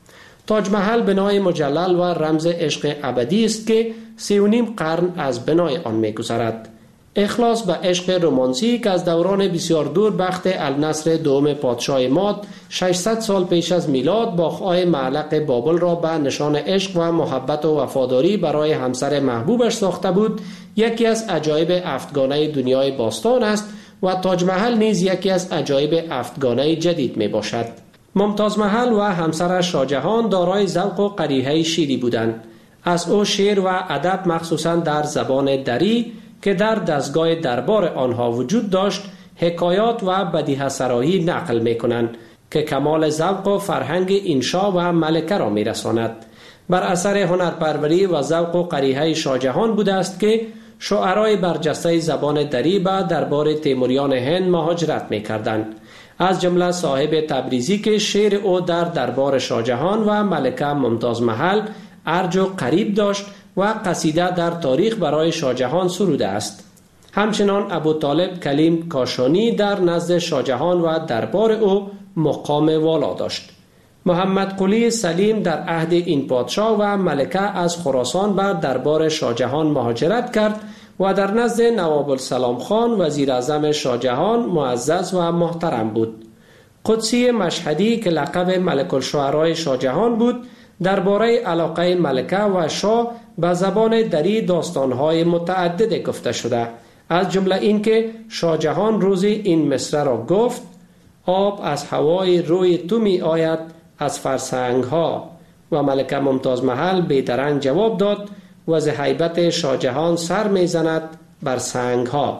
تاج محل بنای مجلل و رمز عشق ابدی است که 3.5 قرن از بنای آن می‌گذرد. اخلاص به عشق رومانسی که از دوران بسیار دور بخت النصر دوم پادشاه ماد 600 سال پیش از میلاد باغ‌های معلق بابل را به نشان عشق و محبت و وفاداری برای همسر محبوبش ساخته بود، یکی از عجایب هفتگانه دنیای باستان است و تاج محل نیز یکی از عجایب هفتگانه جدید می باشد. ممتاز محل و همسرش شاهجهان دارای ذوق و قریحه شیری بودند. از او شعر و ادب مخصوصا در زبان دری که در دستگاه دربار آنها وجود داشت حکایات و بدیهه سرایی نقل می کنند که کمال ذوق و فرهنگ انشا و ملکه را می رساند. بر اثر هنرپروری و ذوق و قریحه شاهجهان بوده است که شاعرای برجسته زبان دری به دربار تیموریان هند مهاجرت می کردند. از جمله صاحب تبریزی که شعر او در دربار شاهجهان و ملکه ممتاز محل ارج و قریب داشت و قصیده در تاریخ برای شاهجهان سروده است. همچنان ابوطالب کلیم کاشانی در نزد شاهجهان و دربار او مقام والا داشت. محمد قلی سلیم در عهد این پادشاه و ملکه از خراسان بر دربار شاهجهان مهاجرت کرد و در نزد نواب السلام خان وزیر اعظم شاهجهان معزز و محترم بود. قدسی مشهدی که لقب ملک الشعرای شاهجهان بود درباره علاقه ملکه و شاه به زبان دری داستانهای متعدد گفته شده، از جمله این که شاهجهان روزی این مصرع را گفت: آب از هوای روی تو می آید از فرسنگ ها، و ملکه ممتاز محل بیدرنگ جواب داد: و ز هیبت شاهجهان سر می زند بر سنگ ها.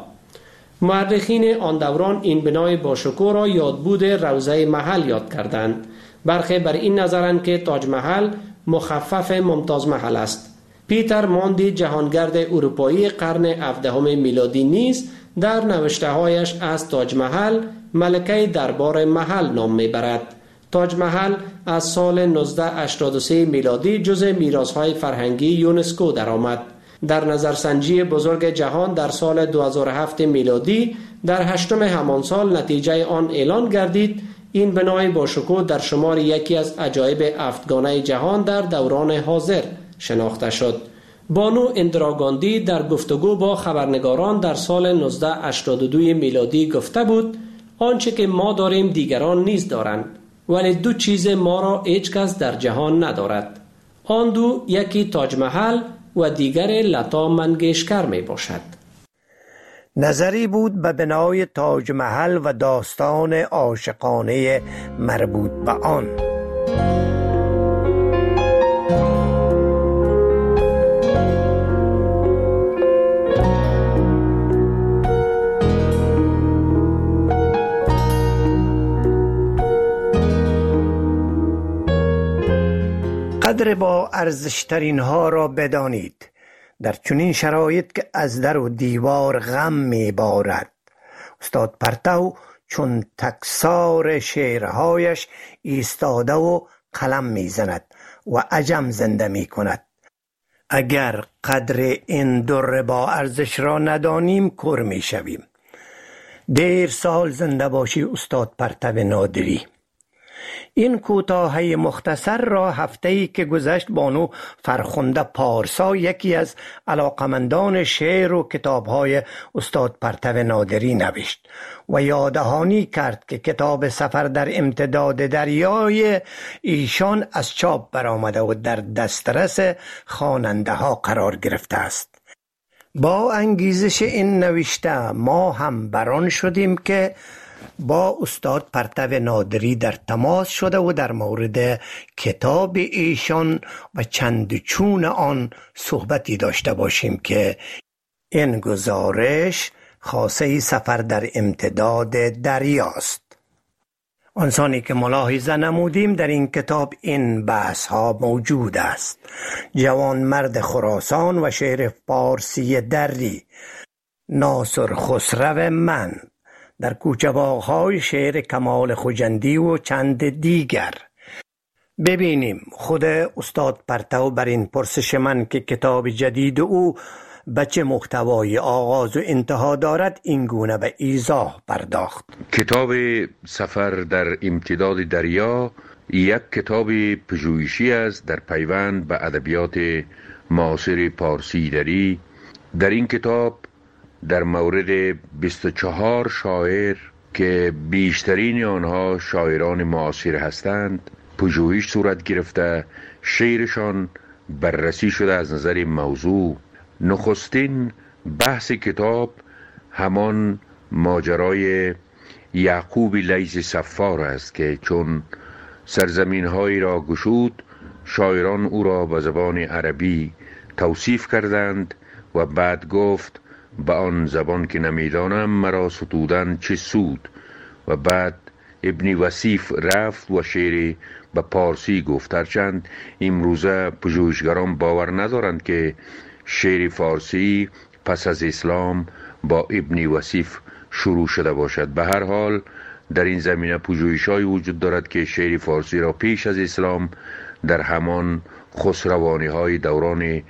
مورخین آن دوران این بنای باشکوه را یادبود روضه محل یاد کردند. برخی بر این نظرند که تاج محل مخفف ممتاز محل است. پیتر ماندی جهانگرد اروپایی قرن 17 میلادی نیز در نوشته‌هایش از تاج محل ملکه دربار محل نام میبرد. تاج محل از سال 1983 میلادی جزء میراث‌های فرهنگی یونسکو درآمد. در نظرسنجی بزرگ جهان در سال 2007 میلادی در 8 همان سال نتیجه آن اعلان گردید این بنای باشکوه در شمار یکی از عجایب هفتگانه جهان در دوران حاضر شناخته شد. بانو اندرا گاندی در گفتگو با خبرنگاران در سال 1982 میلادی گفته بود: آنچه که ما داریم دیگران نیز دارند، ولی دو چیز ما را هیچ کس در جهان ندارد. آن دو یکی تاج محل و دیگر لتا منگیشکر می باشد. نظری بود به بنای تاج محل و داستان عاشقانه مربوط به آن. قدر با ارزشترین ها را بدانید در چنین شرایط که از در و دیوار غم می بارد. استاد پرتو چون تکسار شعرهایش ایستاده و قلم می زند و عجم زنده می کند. اگر قدر این در با ارزش را ندانیم کر می شویم. دیر سال زنده باشی استاد پرتو نادری. این کوتاهی مختصر را هفته‌ای که گذشت بانو فرخنده پارسا، یکی از علاقمندان شعر و کتاب‌های استاد پرتو نادری، نوشت و یادهانی کرد که کتاب سفر در امتداد دریای ایشان از چاپ برآمده و در دسترس خواننده ها قرار گرفته است. با انگیزش این نوشته ما هم بران شدیم که با استاد پرتو نادری در تماس شده و در مورد کتاب ایشان و چند چون آن صحبتی داشته باشیم که این گزارش خاصه سفر در امتداد دریاست. آنسانی که ملاحظه نمودیم در این کتاب این بحث ها موجود است. جوان مرد خراسان و شعر فارسی دری، ناصر خسرو من، در کوچه باغ‌های شعر کمال خجندی و چند دیگر. ببینیم خود استاد پرتو بر این پرسش من که کتاب جدید او به چه محتوای آغاز و انتها دارد این گونه به ایضاح پرداخت. کتاب سفر در امتداد دریا یک کتاب پژوهشی است در پیوند به ادبیات معاصر پارسی دری. در این کتاب در مورد 24 شاعر که بیشترین آنها شاعران معاصر هستند پژوهش صورت گرفته، شعرشان بررسی شده از نظر موضوع. نخستین بحث کتاب همان ماجرای یعقوب لیث صفار است که چون سرزمین هایی را گشود شاعران او را به زبان عربی توصیف کردند و بعد گفت به آن زبان که نمیدانم مرا ستودن چه سود. و بعد ابن وصیف رفت و شعری به پارسی گفت. هرچند امروزه پژوهشگران باور ندارند که شعر فارسی پس از اسلام با ابن وصیف شروع شده باشد. به هر حال در این زمینه پژوهش‌هایی وجود دارد که شعر فارسی را پیش از اسلام در همان خسروانی‌های دوران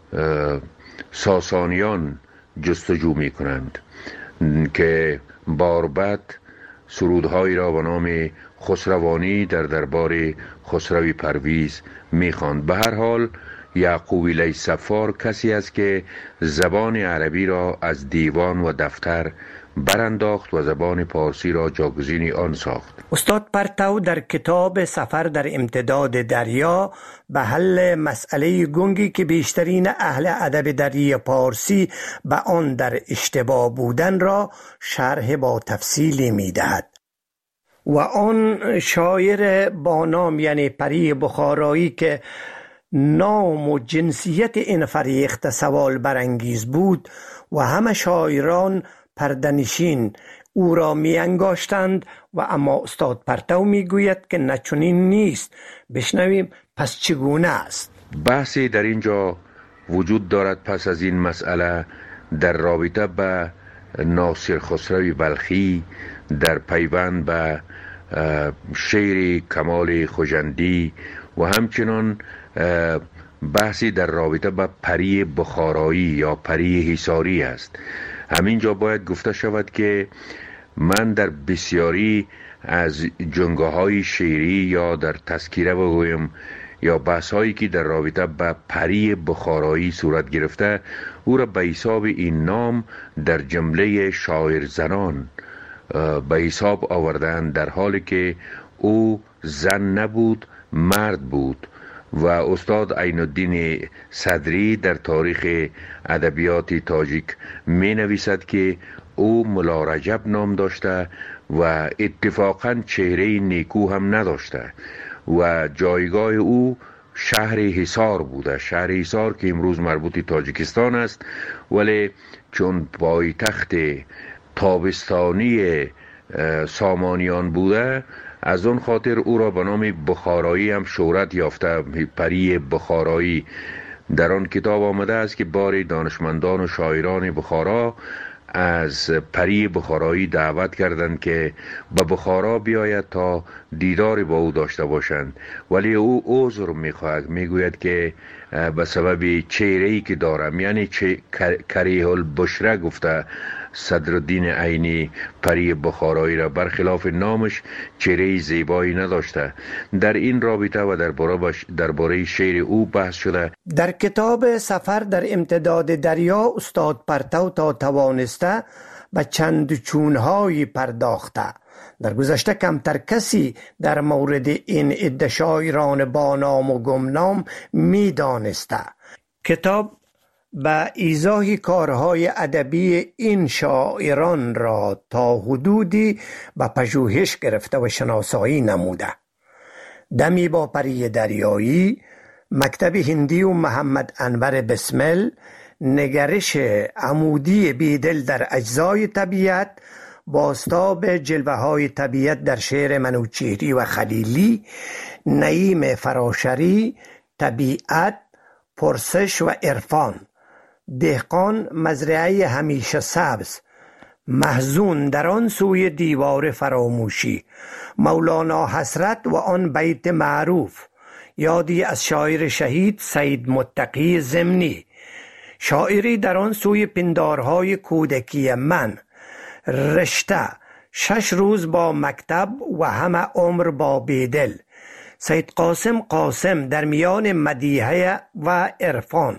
ساسانیان جستجو می کنند که باربد سرودهایی را به نام خسروانی در دربار خسرو پرویز می خواند. به هر حال یعقوب لیث صفار کسی است که زبان عربی را از دیوان و دفتر برانداخت و زبان پارسی را جاگزین آن ساخت. استاد پرتو در کتاب سفر در امتداد دریا به حل مسئله گنگی که بیشترین اهل ادب دری پارسی به آن در اشتباه بودن را شرح با تفصیلی می دهد. و آن شاعر با نام یعنی پری بخارایی که نام و جنسیت این فریخت سوال برانگیز بود و همه شاعران پردنشین او را می انگاشتند و اما استاد پرتو می گوید که نچنین نیست. بشنویم پس چگونه است. بحثی در اینجا وجود دارد پس از این مسئله در رابطه به ناصر خسرو بلخی در پیوند به شعر کمال خوجندی و همچنان بحثی در رابطه به پری بخارایی یا پری حصاری است. همینجا باید گفته شود که من در بسیاری از جنگاهای شعری یا در تذکیره بگویم یا بحثایی که در رابطه به پری بخارایی صورت گرفته او را به حساب این نام در جمله شاعر زنان به حساب آوردن، در حالی که او زن نبود مرد بود. و استاد عین الدین صدری در تاریخ ادبیات تاجیک می نویسد که او ملا رجب نام داشته و اتفاقا چهره نیکو هم نداشته و جایگاه او شهر حصار بوده. شهر حصار که امروز مربوط تاجیکستان است، ولی چون پایتخت تابستانی سامانیان بوده از اون خاطر او را به نام بخارایی هم شهرت یافته. پری بخارایی در آن کتاب آمده است که باری دانشمندان و شاعران بخارا از پری بخارایی دعوت کردند که به بخارا بیاید تا دیداری با او داشته باشند، ولی او عذر میخواهد، میگوید که به سبب چهره‌ای که دارم، یعنی کریه البشره گفته صدرالدین عینی پری بخارایی را، برخلاف نامش چهره زیبایی نداشته. در این رابطه و درباره شعر او بحث شده. در کتاب سفر در امتداد دریا استاد پرتو تا توانسته به چند چونهایی پرداخته. در گذشته کمتر کسی در مورد این عده شاعران با نام و گمنام می دانسته. کتاب به ایضاح کارهای ادبی این شاعران را تا حدودی به پژوهش گرفته و شناسایی نموده. دمی با پری دریایی، مکتب هندی و محمد انور بسمل، نگرش عمودی بیدل در اجزای طبیعت، بازتاب جلوه های طبیعت در شعر منوچهری و خلیلی، نعیم فراشری، طبیعت، پرسش و عرفان، دهقان، مزرعه همیشه سبز، محزون در آن سوی دیوار فراموشی، مولانا حسرت و آن بیت معروف، یادی از شاعر شهید سید متقی ضمنی، شاعری در آن سوی پندارهای کودکی من، رشته، 6 روز با مکتب و همه عمر با بیدل، سید قاسم در میان مدیحه و عرفان،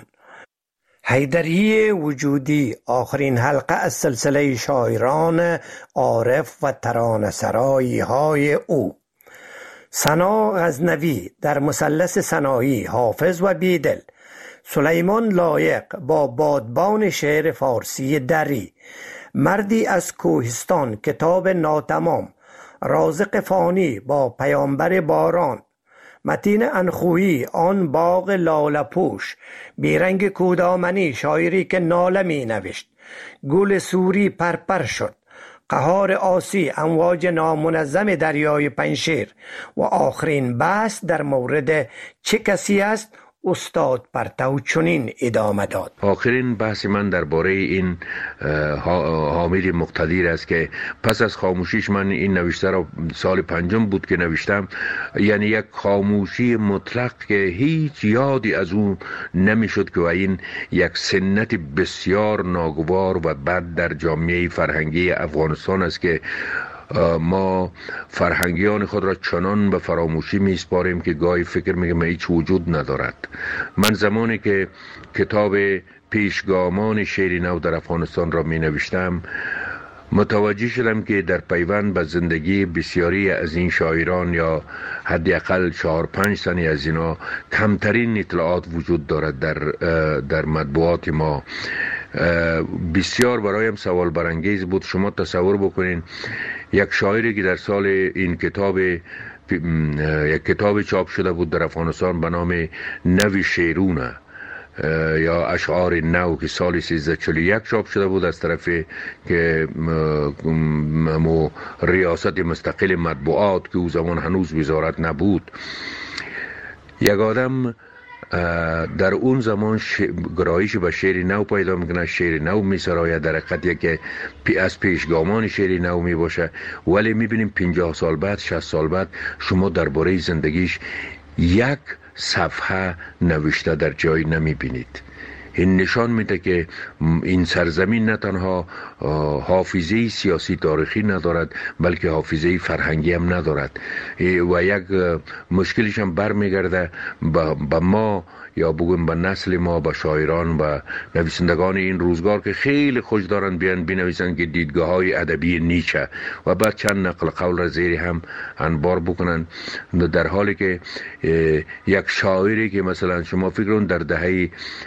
حیدری وجودی، آخرین حلقه از سلسله شاعران عارف و ترانه‌سرایی های او، ثنا غزنوی در مثلث ثنایی، حافظ و بیدل، سلیمان لایق با بادبان شعر فارسی دری، مردی از کوهستان، کتاب ناتمام، رازق فانی با پیامبر باران، متین انخویی، آن باغ لاله‌پوش، بیرنگ کودامنی، شاعری که ناله می نوشت، گل سوری پرپر شد، قهار آسی، امواج نامنظم دریای پنشیر و آخرین بحث در مورد چه کسی است، استاد پرتو چنین ادامه داد. آخرین بحث من درباره این حامد مقتدیر است که پس از خاموشیش، من این نوشته را سال 5 بود که نوشتم، یعنی یک خاموشی مطلق که هیچ یادی از اون نمیشد که این یک سنت بسیار ناگوار و بد در جامعه فرهنگی افغانستان است که ما فرهنگیان خود را چنان به فراموشی میسپاریم که گاهی فکر میگم هیچ وجود ندارد. من زمانی که کتاب پیشگامان شعر نو در افغانستان را می نوشتم، متوجه شدم که در پیوند به زندگی بسیاری از این شاعران یا حداقل 4-5 تن از اینا کمترین اطلاعات وجود دارد در مطبوعات ما. بسیار برایم سوال برانگیز بود. شما تصور بکنین یک شاعری که در سال این کتاب، یک کتاب چاپ شده بود در افغانستان به نام نوی شیرونه یا اشعار نو که سال 1341 چاپ شده بود از طرف که ریاست مستقل مطبوعات که او زمان هنوز وزارت نبود. یک آدم در اون زمان گرایش به شعر نو پیدا میکنه، شعر نو میسراید، در حقیقت که از پیشگامان شعر نو میباشه، ولی میبینیم 50 سال بعد، 60 سال بعد شما درباره زندگیش یک صفحه نوشته در جای نمیبینید. این نشان میده که این سرزمین نه تنها حافظه سیاسی تاریخی ندارد بلکه حافظه فرهنگی هم ندارد و یک مشکلش هم برمیگرده به ما یا بگویم به نسل ما، به شاعران و نویسندگان این روزگار که خیلی خوش دارن بیان بنویسن که دیدگاه های ادبی نیچه و بعد چند نقل قول را زیر هم انبار بکنن، در حالی که یک شاعری که مثلا شما فکر کن در دهه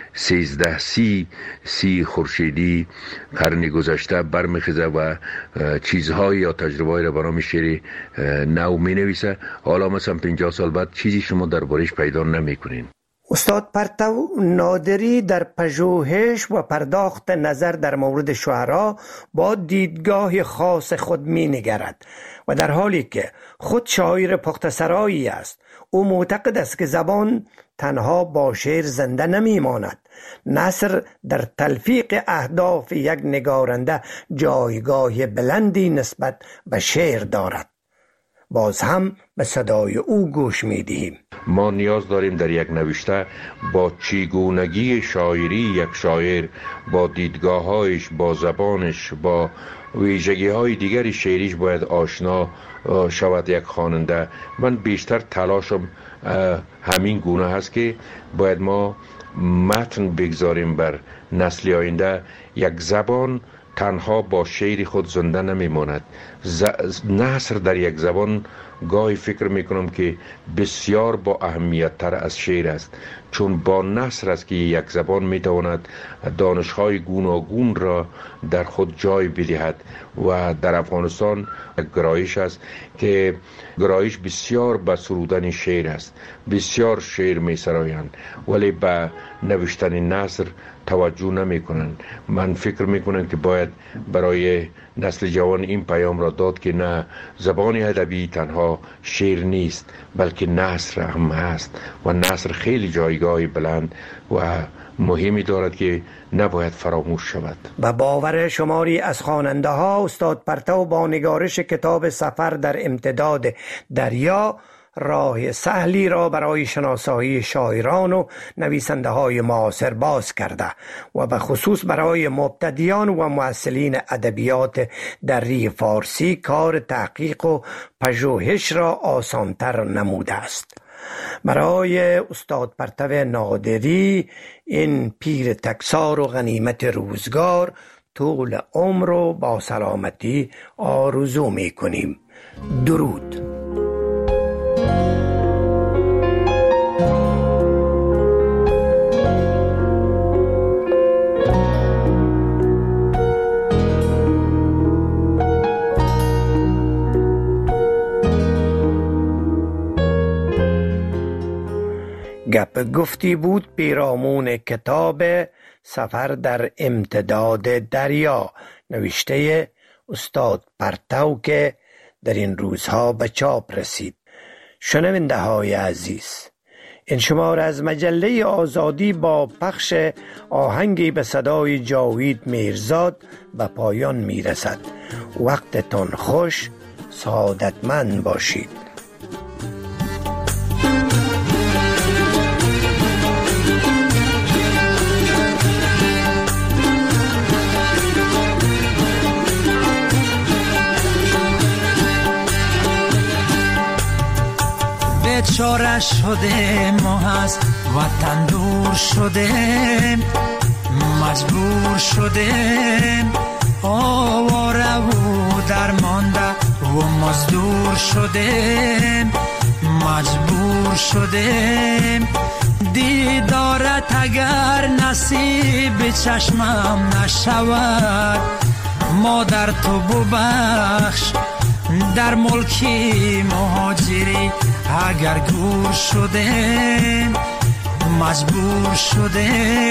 1330 خورشیدی قرن گذشته برمیخیزه و چیزهایی یا تجربه‌ای را برای شعر نو مینویسه، حالا مثلا 50 سال بعد چیزی شما دربارش پیدا نمیکنین. استاد پرتو نادری در پژوهش و پرداخت نظر در مورد شعرا با دیدگاه خاص خود می نگرد و در حالی که خود شاعر پخت‌سرایی است، او معتقد است که زبان تنها با شعر زنده نمی ماند. نثر در تلفیق اهداف یک نگارنده جایگاه بلندی نسبت به شعر دارد. باز هم به صدای او گوش می دهیم. ما نیاز داریم در یک نوشته با چگونگی شاعری یک شاعر، با دیدگاه‌هایش، با زبانش، با ویژگی‌های دیگری شعریش باید آشنا شود یک خواننده. من بیشتر تلاشم همین گونه هست که باید ما متن بگذاریم بر نسل آینده. یک زبان تنها با شعر خود زنده نمیماند. نثر در یک زبان گاهی فکر میکنم که بسیار با اهمیت تر از شعر است، چون با نثر است که یک زبان میتواند دانش‌های گوناگون را در خود جای بدهد و در افغانستان گرایش است که گرایش بسیار به سرودن شعر است. بسیار شعر میسرایند ولی به نوشتن نثر توجه نمی کنند. من فکر می کنم که باید برای نسل جوان این پیام را داد که نه، زبان ادبی تنها شعر نیست بلکه نثر هم هست و نثر خیلی جایگاه بلند و مهمی دارد که نباید فراموش شود. به باور شماری از خواننده ها، استاد پرتو با نگارش کتاب سفر در امتداد دریا راه سهلی را برای شناسایی شاعران و نویسنده های معاصر باز کرده و به خصوص برای مبتدیان و مؤثرین ادبیات دری فارسی کار تحقیق و پژوهش را آسانتر نموده است. برای استاد پرتو نادری این پیر تکسار و غنیمت روزگار طول عمر و با سلامتی آرزو می کنیم. درود. گپ گفتی بود پیرامون کتاب سفر در امتداد دریا نوشته استاد پرتو که در این روزها به چاپ رسید. شنونده های عزیز، این شماره از مجله آزادی با پخش آهنگی به صدای جاوید میرزاد به پایان میرسد. وقتتون خوش، سعادتمند باشید. بیچاره شده ما از وطن دور شده، مجبور شده آواره و درمانده و مزدور شده، مجبور شده دیدارت اگر نصیب چشمم نشود، مادر تو ببخش در ملکی مهاجری اگر گور شده، مجبور شده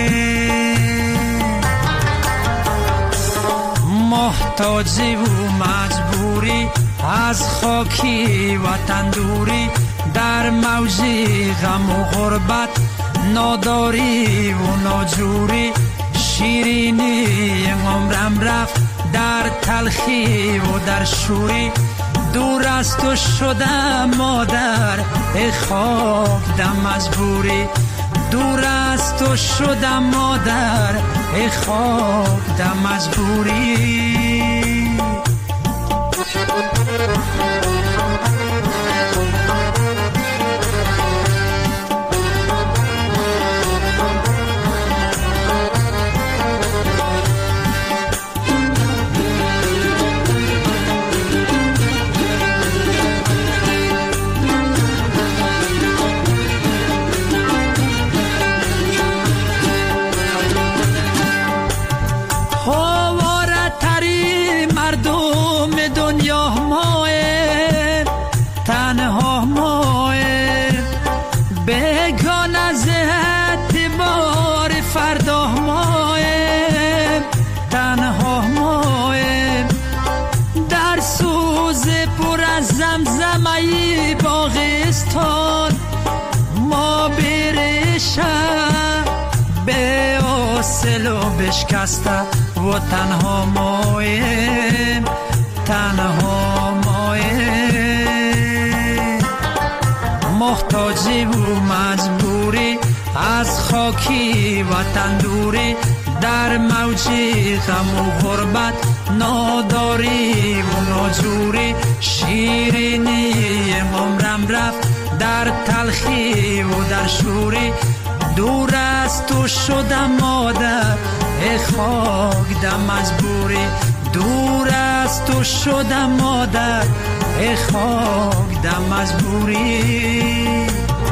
محتاجی و مجبوری از خاکی وطن دوری، در موجی غم و غربت ناداری و ناجوری، شیرینی عمرم رفت در تلخی و در شوری، دور از تو شدم مادر ای خاک دم مجبوری، دور از تو شدم مادر ای خاک دم مجبوری. بشکسته و تنها مایم، تنها مایم، محتاجی و مجبوری از خاکی وطن دوری، در موجی غم و غربت ناداری و ناجوری، شیرینی عمرم رفت در تلخی و در شوری، دور از تو شدم مادر ای خاک دم مجبوری، دور از تو شدم مادر ای خاک دم مجبوری.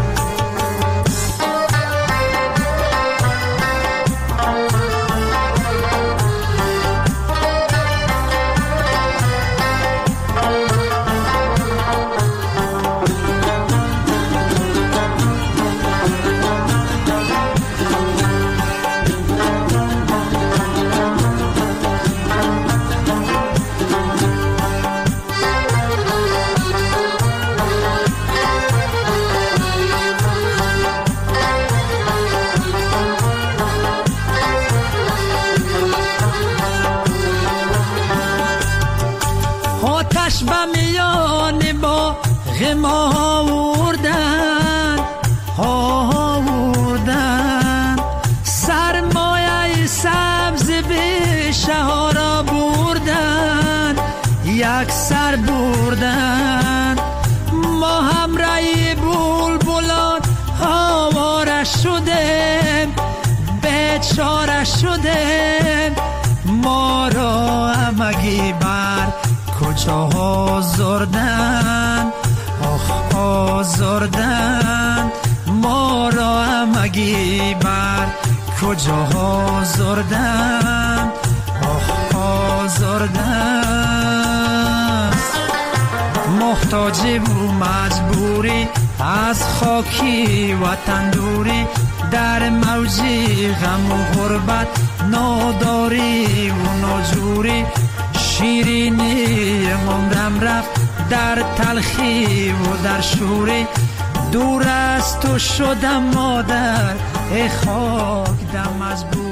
آتش به میان با غم آوردن، آوردن سرمایه سبز به شهارا بردن، یک سر بردن ما همراه بلبلان آواره شدیم، بیچاره شدیم ما را همگی بر کجا آزردن، آخ آزردن ما را همگی بر کجا آزردن، آخ آزردن محتاجی و مجبوری از خاکی وطن دوری در موجی غم و غربت ناداری و ناجوری شیرینی عمرم رفت در تلخی و در شوری دور از تو شدم مادر ای خاک دم از بود